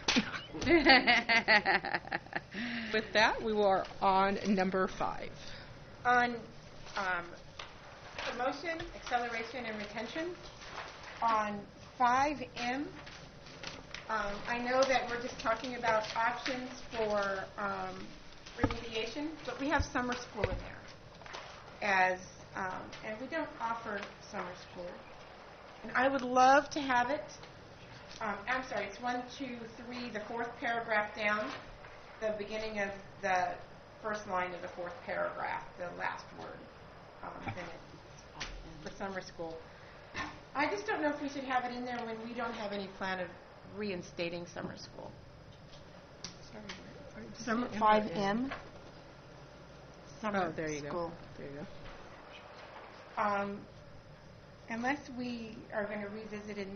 With that, we are on number 5. On promotion, acceleration, and retention, on 5M, I know that we're just talking about options for remediation, but we have summer school in there and we don't offer summer school. And I would love to have it. I'm sorry, it's 1, 2, 3, the fourth paragraph down, the beginning of the first line of the fourth paragraph, the last word for summer school. I just don't know if we should have it in there when we don't have any plan of reinstating summer school. Summer 5M. Summer Oh, there you school. go. There you go. Unless we are going to revisit it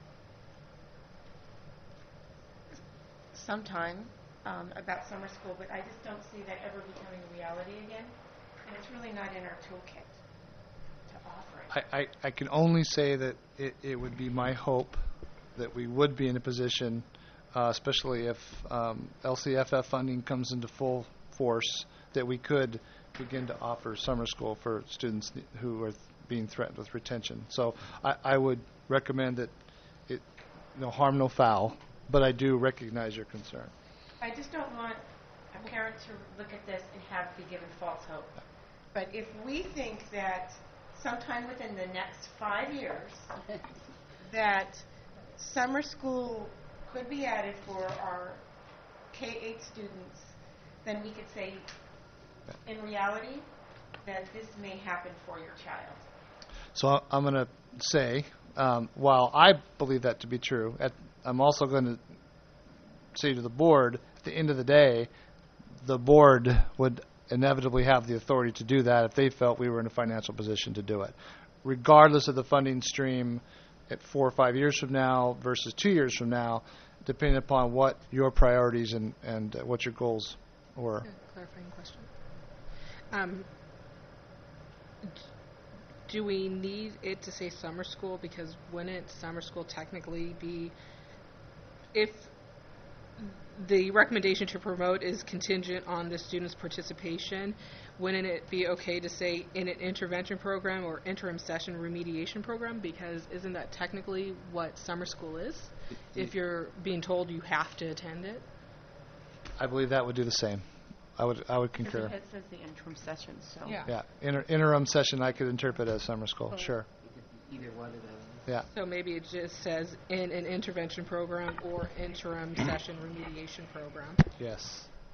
sometime about summer school, but I just don't see that ever becoming a reality again, and it's really not in our toolkit to offer it. I can only say that it would be my hope that we would be in a position, especially if LCFF funding comes into full force, that we could begin to offer summer school for students who are being threatened with retention. So I would recommend that it, no harm, no foul, but I do recognize your concern. I just don't want a parent to look at this and be given false hope. But if we think that sometime within the next 5 years that summer school could be added for our K-8 students, then we could say, in reality, that this may happen for your child. So I'm going to say, while I believe that to be true, I'm also going to say to the board, at the end of the day, the board would inevitably have the authority to do that if they felt we were in a financial position to do it, regardless of the funding stream at 4 or 5 years from now versus 2 years from now, depending upon what your priorities and what your goals were. Clarifying question. Do we need it to say summer school? Because wouldn't summer school technically be, if the recommendation to promote is contingent on the student's participation, wouldn't it be okay to say in an intervention program or interim session remediation program? Because isn't that technically what summer school is? If you're being told you have to attend it? I believe that would do the same. I would concur. It says the interim session, so. Yeah, interim session I could interpret as summer school, sure. Either one of them. Yeah. So maybe it just says in an intervention program or interim session remediation program. Yes.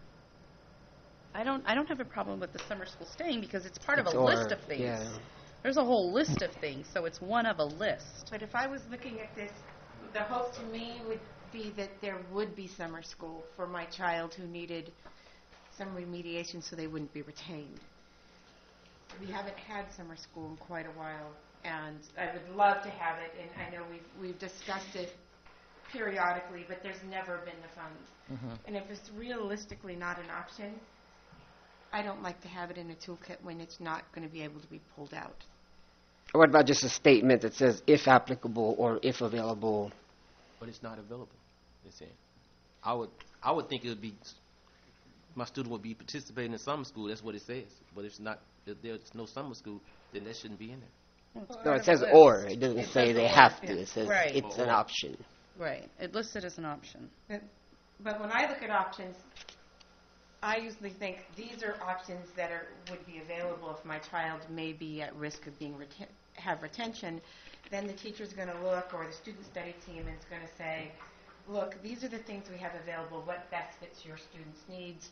I don't have a problem with the summer school staying because it's part of It's a list of things. Yeah. There's a whole list of things, so it's one of a list. But if I was looking at this, the hope to me would be that there would be summer school for my child who needed some remediation so they wouldn't be retained. We haven't had summer school in quite a while, and I would love to have it, and I know we've discussed it periodically, but there's never been the funds. Mm-hmm. And if it's realistically not an option, I don't like to have it in a toolkit when it's not going to be able to be pulled out. What about just a statement that says if applicable or if available? But it's not available. They say. I would think it would be. My student would be participating in summer school. That's what it says. But if there's no summer school, then that shouldn't be in there. No, it says or. It doesn't say they have to. It says Right. it's an option. Right. It listed as an option. But when I look at options, I usually think these are options that would be available if my child may be at risk of being have retention. Then the teacher's going to look, or the student study team is going to say, look, these are the things we have available. What best fits your student's needs?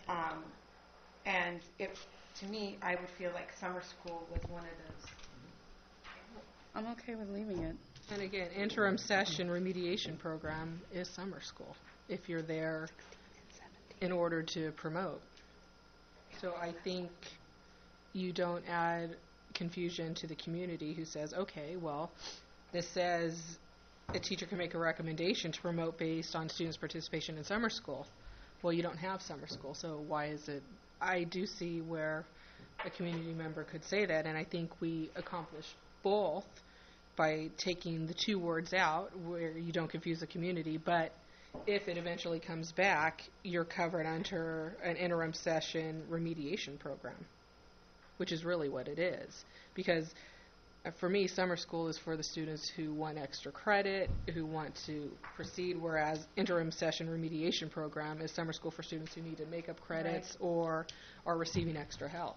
And to me, I would feel like summer school was one of those. I'm okay with leaving it. And again, interim session remediation program is summer school, if you're there in order to promote. So I think you don't add confusion to the community who says, okay, well, this says a teacher can make a recommendation to promote based on students' participation in summer school. Well, you don't have summer school, so why is it? I do see where a community member could say that, and I think we accomplish both by taking the two words out where you don't confuse the community, but if it eventually comes back, you're covered under an interim session remediation program, which is really what it is. Because for me, summer school is for the students who want extra credit, who want to proceed, whereas interim session remediation program is summer school for students who need to make up credits or are receiving extra help.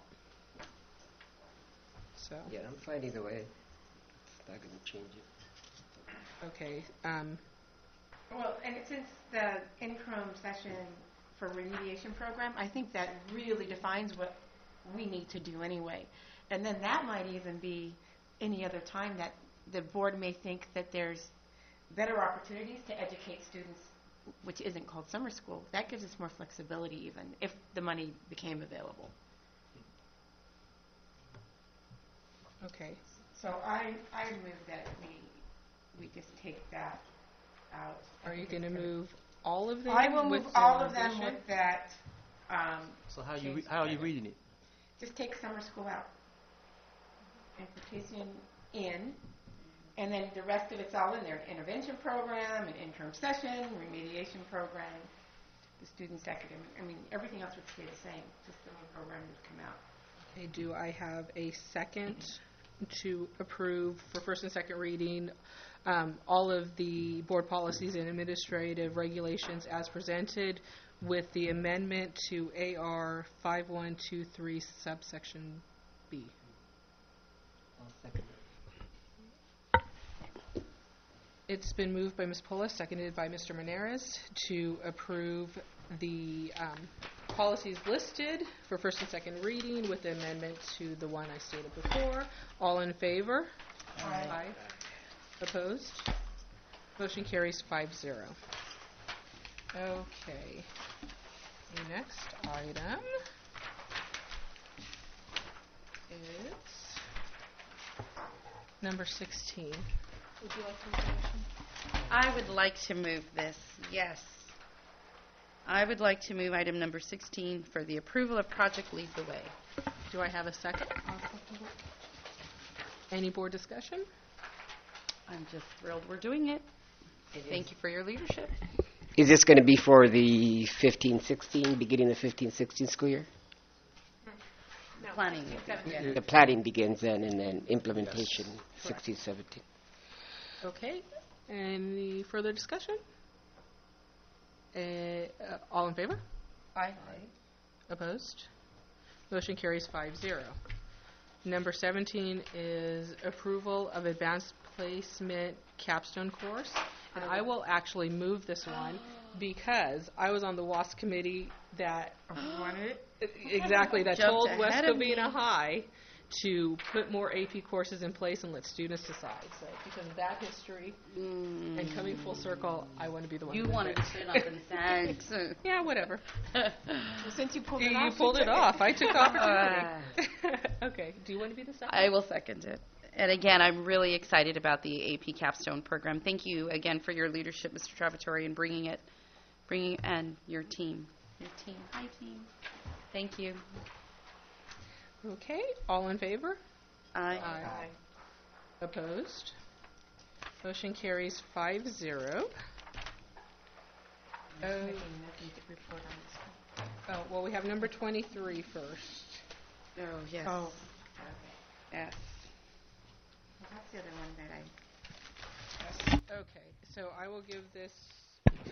So. Yeah, I'm fine either way. It's not going to change it. Okay. Well, and since the interim session for remediation program, I think that really defines what we need to do anyway. And then that might even be any other time that the board may think that there's better opportunities to educate students, which isn't called summer school. That gives us more flexibility even if the money became available. Okay. So I move that we just take that out. Are you going to move all of them? I will move with all the of them addition? with that. So how change are you credit. reading it? Just take summer school out and participation in, and then the rest of it's all in there. An intervention program, an interim session, remediation program, the students' academic. I mean, everything else would stay the same. Just the new program would come out. Okay, do I have a second to approve for first and second reading all of the board policies and administrative regulations as presented with the amendment to AR 5123 subsection B? I'll second it. It's been moved by Ms. Pola, seconded by Mr. Meneres to approve the policies listed for first and second reading with the amendment to the one I stated before. All in favor? Aye. Opposed? Motion carries 5-0. Okay. The next item is number 16. Would you like to make a motion? I would like to move this, yes. I would like to move item number 16 for the approval of Project Lead the Way. Do I have a second? Any board discussion? I'm just thrilled we're doing it. Thank you for your leadership. Is this going to be for the 15-16, beginning of the 15-16 school year? Planning. The planning begins then, and then implementation 16-17. Okay. Any further discussion? All in favor? Aye. Opposed? Motion carries 5-0. Number 17 is approval of advanced placement capstone course. And I will actually move this one because I was on the WASC committee that exactly that Jumped told ahead West of me. Covina High to put more AP courses in place and let students decide. So because of that history and coming full circle, I want to be the one. You to do wanted it. to sit up and thanks. Yeah, whatever. Well, since you pulled it You off, pulled it off. I took the opportunity. Ah. Okay. Do you want to be the second? I will second it. And again, I'm really excited about the AP Capstone program. Thank you again for your leadership, Mr. Travatori, in bringing and your team. Hi, team. Thank you. Okay. All in favor? Aye. Opposed? Motion carries 5-0. Oh, well, we have number 23 first. Oh, yes. Oh, Yes. well, that's the other one that I. Okay, so I will give this to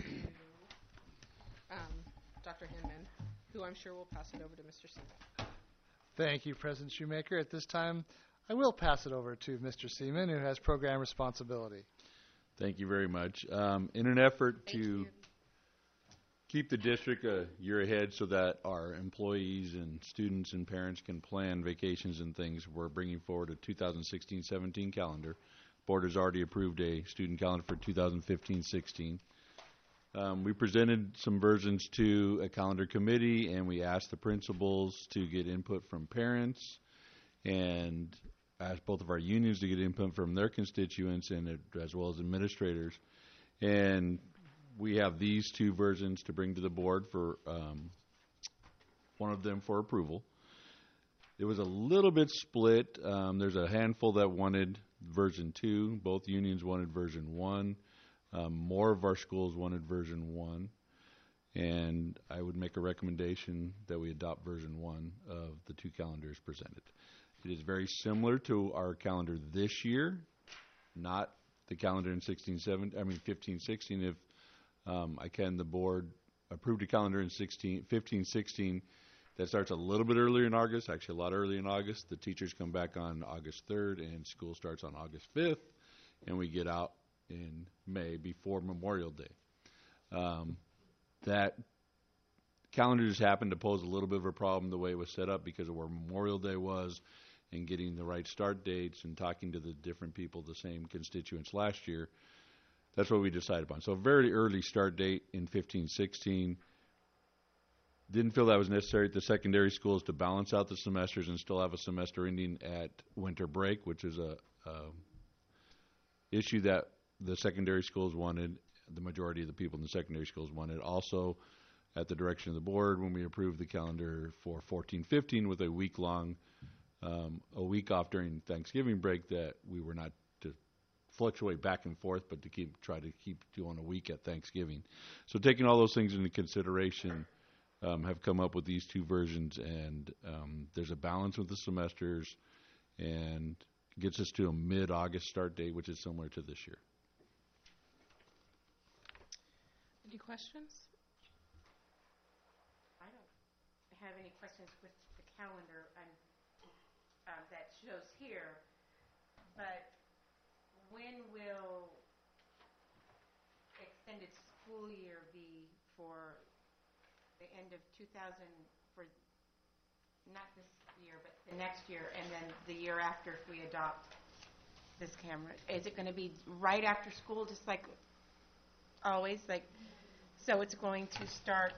Dr. Hinman, who I'm sure will pass it over to Mr. Seaman. Thank you, President Shoemaker. At this time, I will pass it over to Mr. Seaman, who has program responsibility. Thank you very much. In an effort to keep the district a year ahead so that our employees and students and parents can plan vacations and things, we're bringing forward a 2016-17 calendar Board has already approved a student calendar for 2015-16. We presented some versions to a calendar committee, and we asked the principals to get input from parents, and asked both of our unions to get input from their constituents, and as well as administrators. And we have these two versions to bring to the board for one of them for approval. It was a little bit split. There's a handful that wanted version 2. Both unions wanted version 1. More of our schools wanted version 1. And I would make a recommendation that we adopt version 1 of the two calendars presented. It is very similar to our calendar this year, not the calendar in 15-16. If the board approved a calendar in 15-16 that starts a little bit earlier in August, actually a lot earlier in August. The teachers come back on August 3rd, and school starts on August 5th, and we get out in May before Memorial Day. That calendar just happened to pose a little bit of a problem the way it was set up because of where Memorial Day was and getting the right start dates and talking to the different people, the same constituents last year. That's what we decided upon. So a very early start date in 15-16. Didn't feel that was necessary at the secondary schools to balance out the semesters and still have a semester ending at winter break, which is a issue that the secondary schools wanted, the majority of the people in the secondary schools wanted. Also, at the direction of the board, when we approved the calendar for 14-15 with a week off during Thanksgiving break, that we were not to fluctuate back and forth, but to try to keep doing a week at Thanksgiving. So taking all those things into consideration, have come up with these two versions, and there's a balance with the semesters and gets us to a mid-August start date, which is similar to this year. Any questions? I don't have any questions with the calendar that shows here, but when will extended school year be for the end of 2000, for not this year, but the next year, and then the year after if we adopt this camera? Is it going to be right after school, just like always? So it's going to start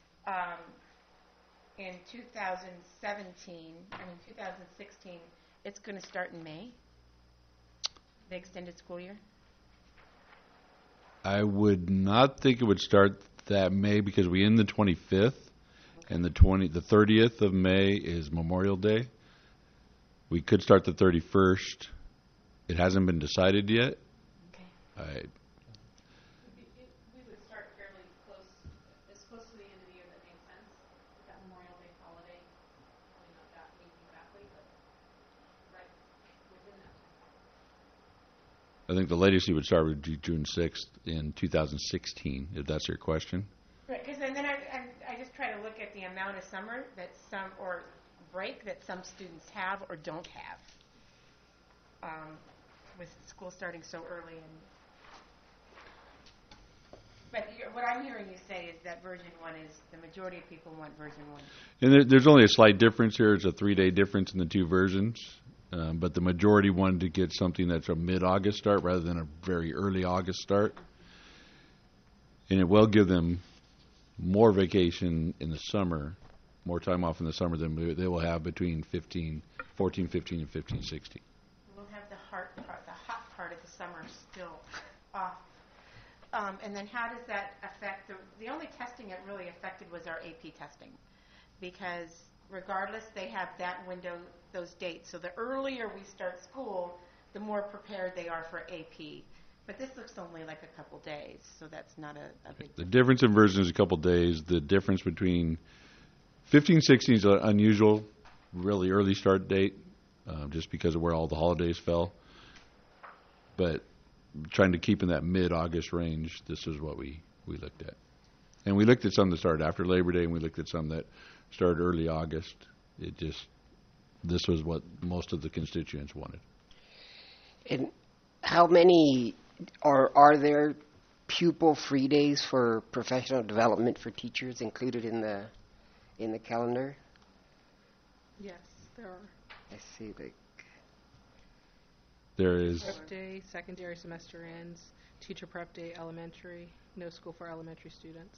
in 2016, it's going to start in May, the extended school year? I would not think it would start that May because we end the 25th, and the 30th of May is Memorial Day. We could start the 31st. It hasn't been decided yet. Okay. We would start fairly close, as close to the end of the year that makes sense. That Memorial Day holiday, probably not that week exactly, but right within that time. I think the latest you would start would be June 6th in 2016, if that's your question. Right, because then I just try to look at the amount of summer that or break that some students have or don't have with school starting so early. But what I'm hearing you say is that version 1 is, the majority of people want version 1. And there's only a slight difference here. It's a 3-day difference in the two versions. But the majority wanted to get something that's a mid-August start rather than a very early August start. And it will give them more vacation in the summer, more time off in the summer than they will have between 14-15 and 15-16. We'll have the hot part of the summer still off. And then how does that affect the only testing it really affected was our AP testing, because regardless, they have that window, those dates. So the earlier we start school, the more prepared they are for AP. But this looks only like a couple days, so that's not a big The difference in version is a couple days. The difference between 15-16 is an unusual, really early start date, just because of where all the holidays fell. But trying to keep in that mid-August range, this is what we looked at. And we looked at some that started after Labor Day, and we looked at some that started early August. This was what most of the constituents wanted. And how many are there pupil-free days for professional development for teachers included in the calendar? Yes, there are. I see. there is, Prep day, secondary semester ends, teacher prep day, elementary, no school for elementary students.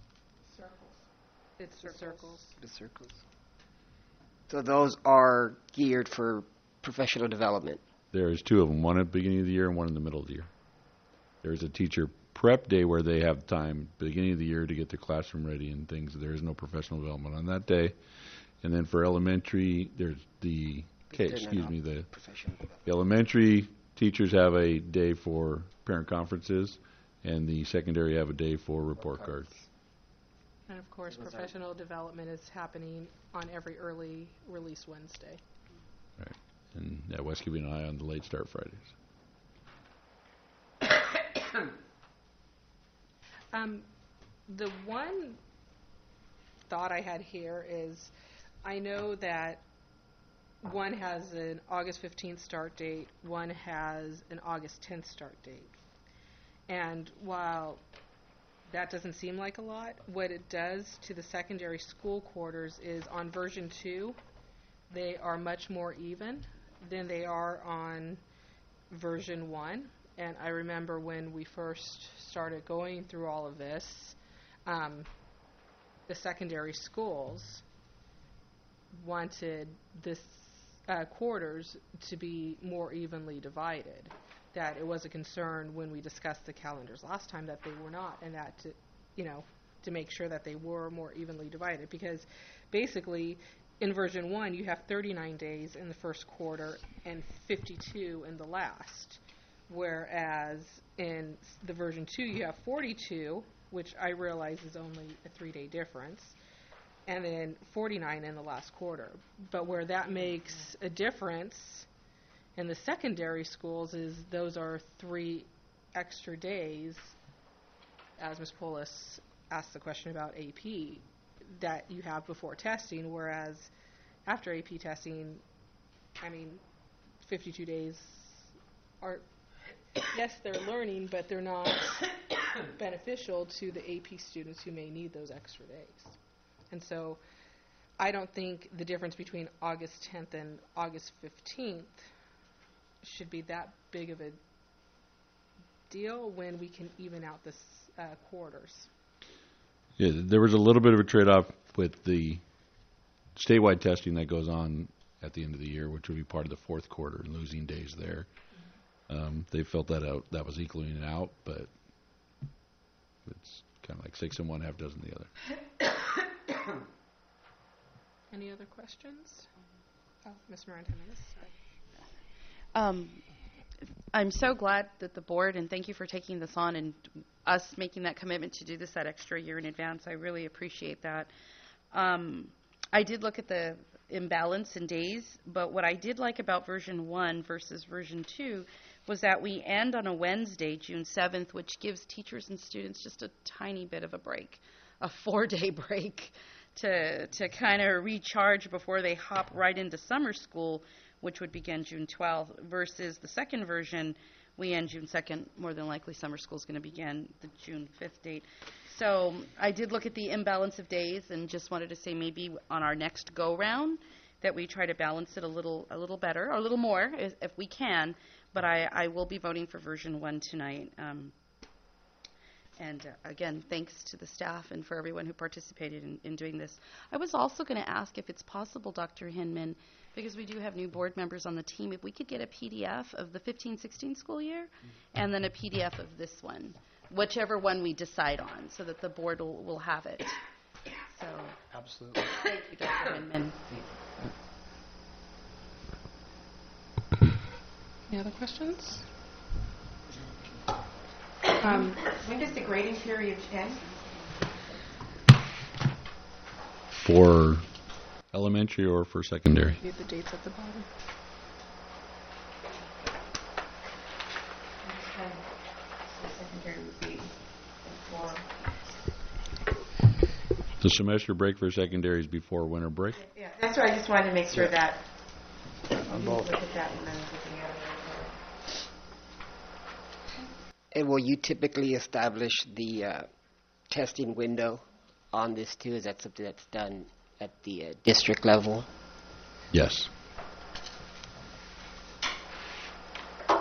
It's the circles. The circles. So those are geared for professional development. there is two of them, one at the beginning of the year and one in the middle of the year. There's a teacher prep day where they have time beginning of the year to get their classroom ready and things. There is no professional development on that day. And then for elementary, there's the the Professional development. elementary teachers have a day for parent conferences, and the secondary have a day for report cards. And of course, professional development is happening on every early release Wednesday. Right. And yeah, West keeping an eye on the late start Fridays. The one thought I had here is, I know that one has an August 15th start date, one has an August 10th start date. And while that doesn't seem like a lot, what it does to the secondary school quarters is on version 2, they are much more even than they are on version 1. And I remember when we first started going through all of this, the secondary schools wanted this quarters to be more evenly divided. That it was a concern when we discussed the calendars last time that they were not, and that to make sure that they were more evenly divided, because basically in version 1 you have 39 days in the first quarter and 52 in the last, whereas in the version 2 you have 42, which I realize is only a 3-day difference, and then 49 in the last quarter. But where that makes a difference in the secondary schools is those are 3 extra days, as Ms. Polis asked the question about AP, that you have before testing, whereas after AP testing, 52 days are, yes, they're learning, but they're not beneficial to the AP students who may need those extra days. And so I don't think the difference between August 10th and August 15th should be that big of a deal when we can even out the quarters. Yeah, there was a little bit of a trade-off with the statewide testing that goes on at the end of the year, which would be part of the fourth quarter, and losing days there. They felt that was equaling it out, but it's kind of like 6 in one, half dozen the other. Any other questions? Oh, Ms. Miranda-Jimenez, sorry. I'm so glad that the board, and thank you for taking this on and us making that commitment to do this that extra year in advance. I really appreciate that. I did look at the imbalance in days, but what I did like about version 1 versus version 2 was that we end on a Wednesday, June 7th, which gives teachers and students just a tiny bit of a break, a 4-day break to kind of recharge before they hop right into summer school, which would begin June 12th, versus the second version, we end June 2nd. More than likely, summer school is going to begin the June 5th date. So I did look at the imbalance of days and just wanted to say maybe on our next go-round that we try to balance it a little better, or a little more if we can. But I will be voting for version 1 tonight. And again, thanks to the staff and for everyone who participated in doing this. I was also going to ask if it's possible, Dr. Hinman, because we do have new board members on the team, if we could get a PDF of the 15-16 school year and then a PDF of this one, whichever one we decide on, so that the board will have it. So, Absolutely. thank you, Dr. Hinman. Any other questions? When does the grading period end? For elementary or for secondary? You have the dates at the bottom. The semester break for secondary is before winter break? Yeah, that's why I just wanted to make sure that On both. look at that when I was looking at it. And will you typically establish the testing window on this too? Is that something that's done at the district level? Yes.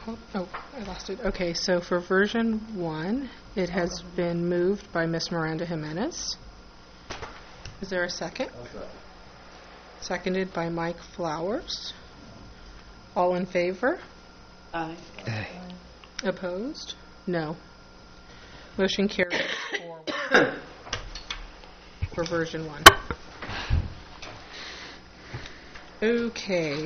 Oh, I lost it. Okay, so for version 1, it has been moved by Miss Miranda Jimenez. Is there a second? Seconded by Mike Flowers. All in favor? Aye. Opposed? No. Motion carries for version 1. Okay.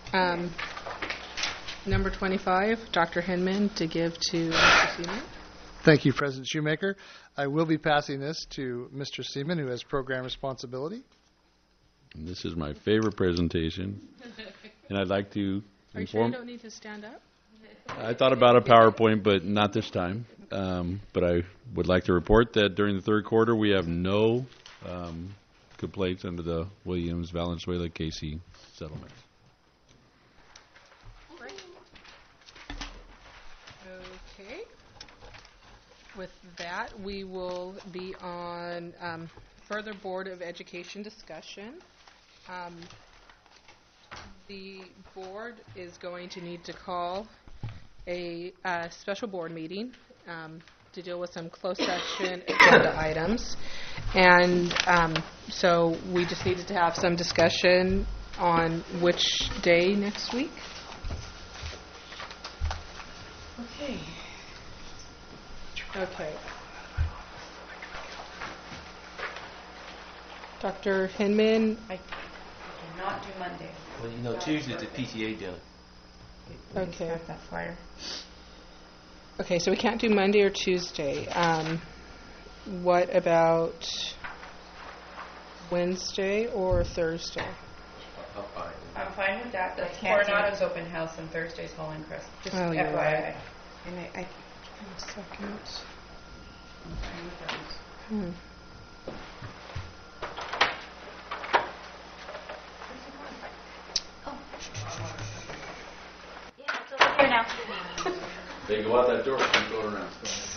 Number 25, Dr. Hinman to give to Mr. Seaman. Thank you, President Shoemaker. I will be passing this to Mr. Seaman, who has program responsibility. And this is my favorite presentation, and I'd like to Are you sure you inform. don't need to stand up? I thought about a PowerPoint, but not this time. But I would like to report that during the third quarter, we have no complaints under the Williams Valenzuela Casey settlement. Okay. With that, we will be on further Board of Education discussion. The board is going to need to call a special board meeting to deal with some closed session agenda items. And so we just needed to have some discussion on which day next week. Okay. Dr. Hinman, I cannot do Monday. Well, you know, Tuesday's the PTA dinner. okay. Got that flyer. Okay, so we can't do Monday or Tuesday. What about Wednesday or Thursday? I'm fine with that. That's can't do Coronado's open house and Thursday's Holland Crest. Just Oh, you're FYI. right. And I One second. I'm fine with those. Hmm. They go out that door, keep going around.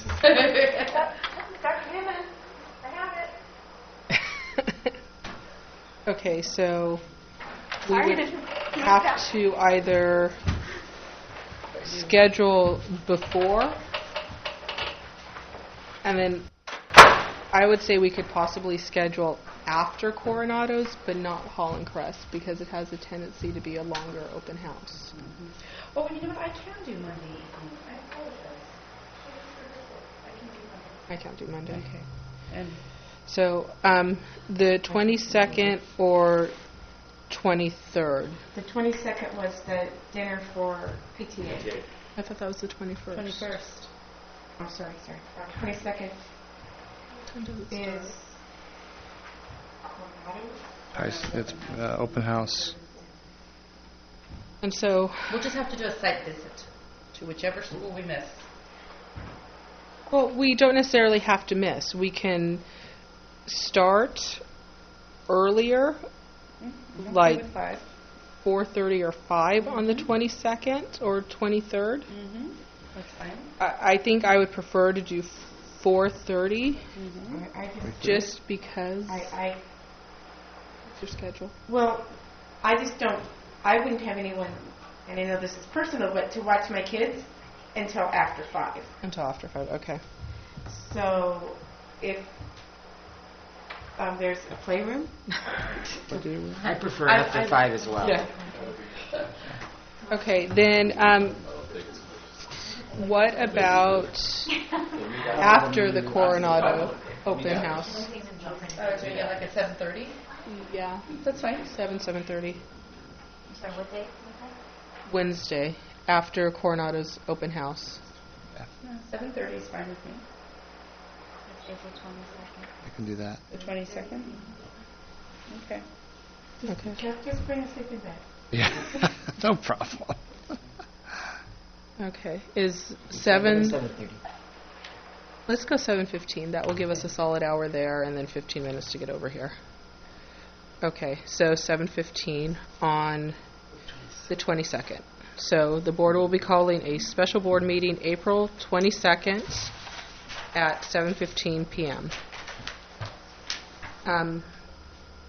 Okay, so we would have to either schedule before, and then I would say we could possibly schedule after Coronado's, but not Holland Crest, because it has a tendency to be a longer open house. Oh, you know what? I can do Monday evening. I apologize. I can do Monday. I can't do Monday. Okay. And So the 22nd or 23rd. the 22nd was the dinner for PTA. I thought that was the 21st. 21st. I'm sorry. 22nd is It's open house. And so, We'll just have to do a site visit to whichever school we miss. well, we don't necessarily have to miss. We can start earlier, like With 5. 4:30 or 5 on the 22nd or 23rd. Mm-hmm. That's fine. I think I would prefer to do 4:30 I just because. I What's your schedule? well, I just don't. I wouldn't have anyone, and I know this is personal, but to watch my kids until after 5. Until after 5. Okay. So if there's a playroom, I prefer after 5 as well. Yeah. Okay, then what about after the Coronado open house? Doing it like at 7:30? Yeah, That's fine. 7:30. Sorry, what day? Wednesday, after Coronado's open house. No, 7:30 is fine with me. It's April 22nd. I can do that. The 22nd? Okay. Okay. just bring a sleeping bag. Yeah, no problem. Okay, is 7, 7:30. let's go 7:15. That will give us a solid hour there and then 15 minutes to get over here. Okay, so 7:15 on the 22nd. So the board will be calling a special board meeting April 22nd at 7:15 p.m.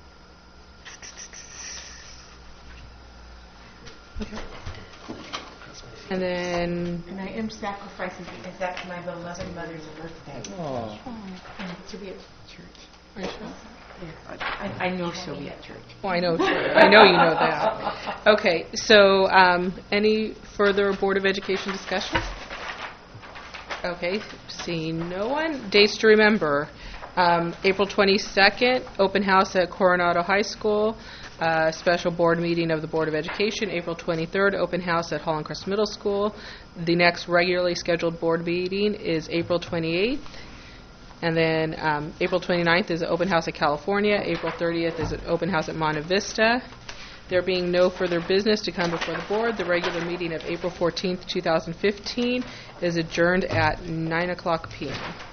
Okay. And then, And I am sacrificing because that's my beloved mother's birthday. And to be at church. are you sure? I know she'll be at church. Oh, I know you know that. Okay, so any further Board of Education discussion? Okay, seeing no one. Dates to remember. April 22nd, open house at Coronado High School. Special board meeting of the Board of Education. April 23rd, open house at Holland Crest Middle School. The next regularly scheduled board meeting is April 28th. And then April 29th is an open house at California. April 30th is an open house at Monte Vista. There being no further business to come before the board, the regular meeting of April 14th, 2015 is adjourned at 9:00 p.m.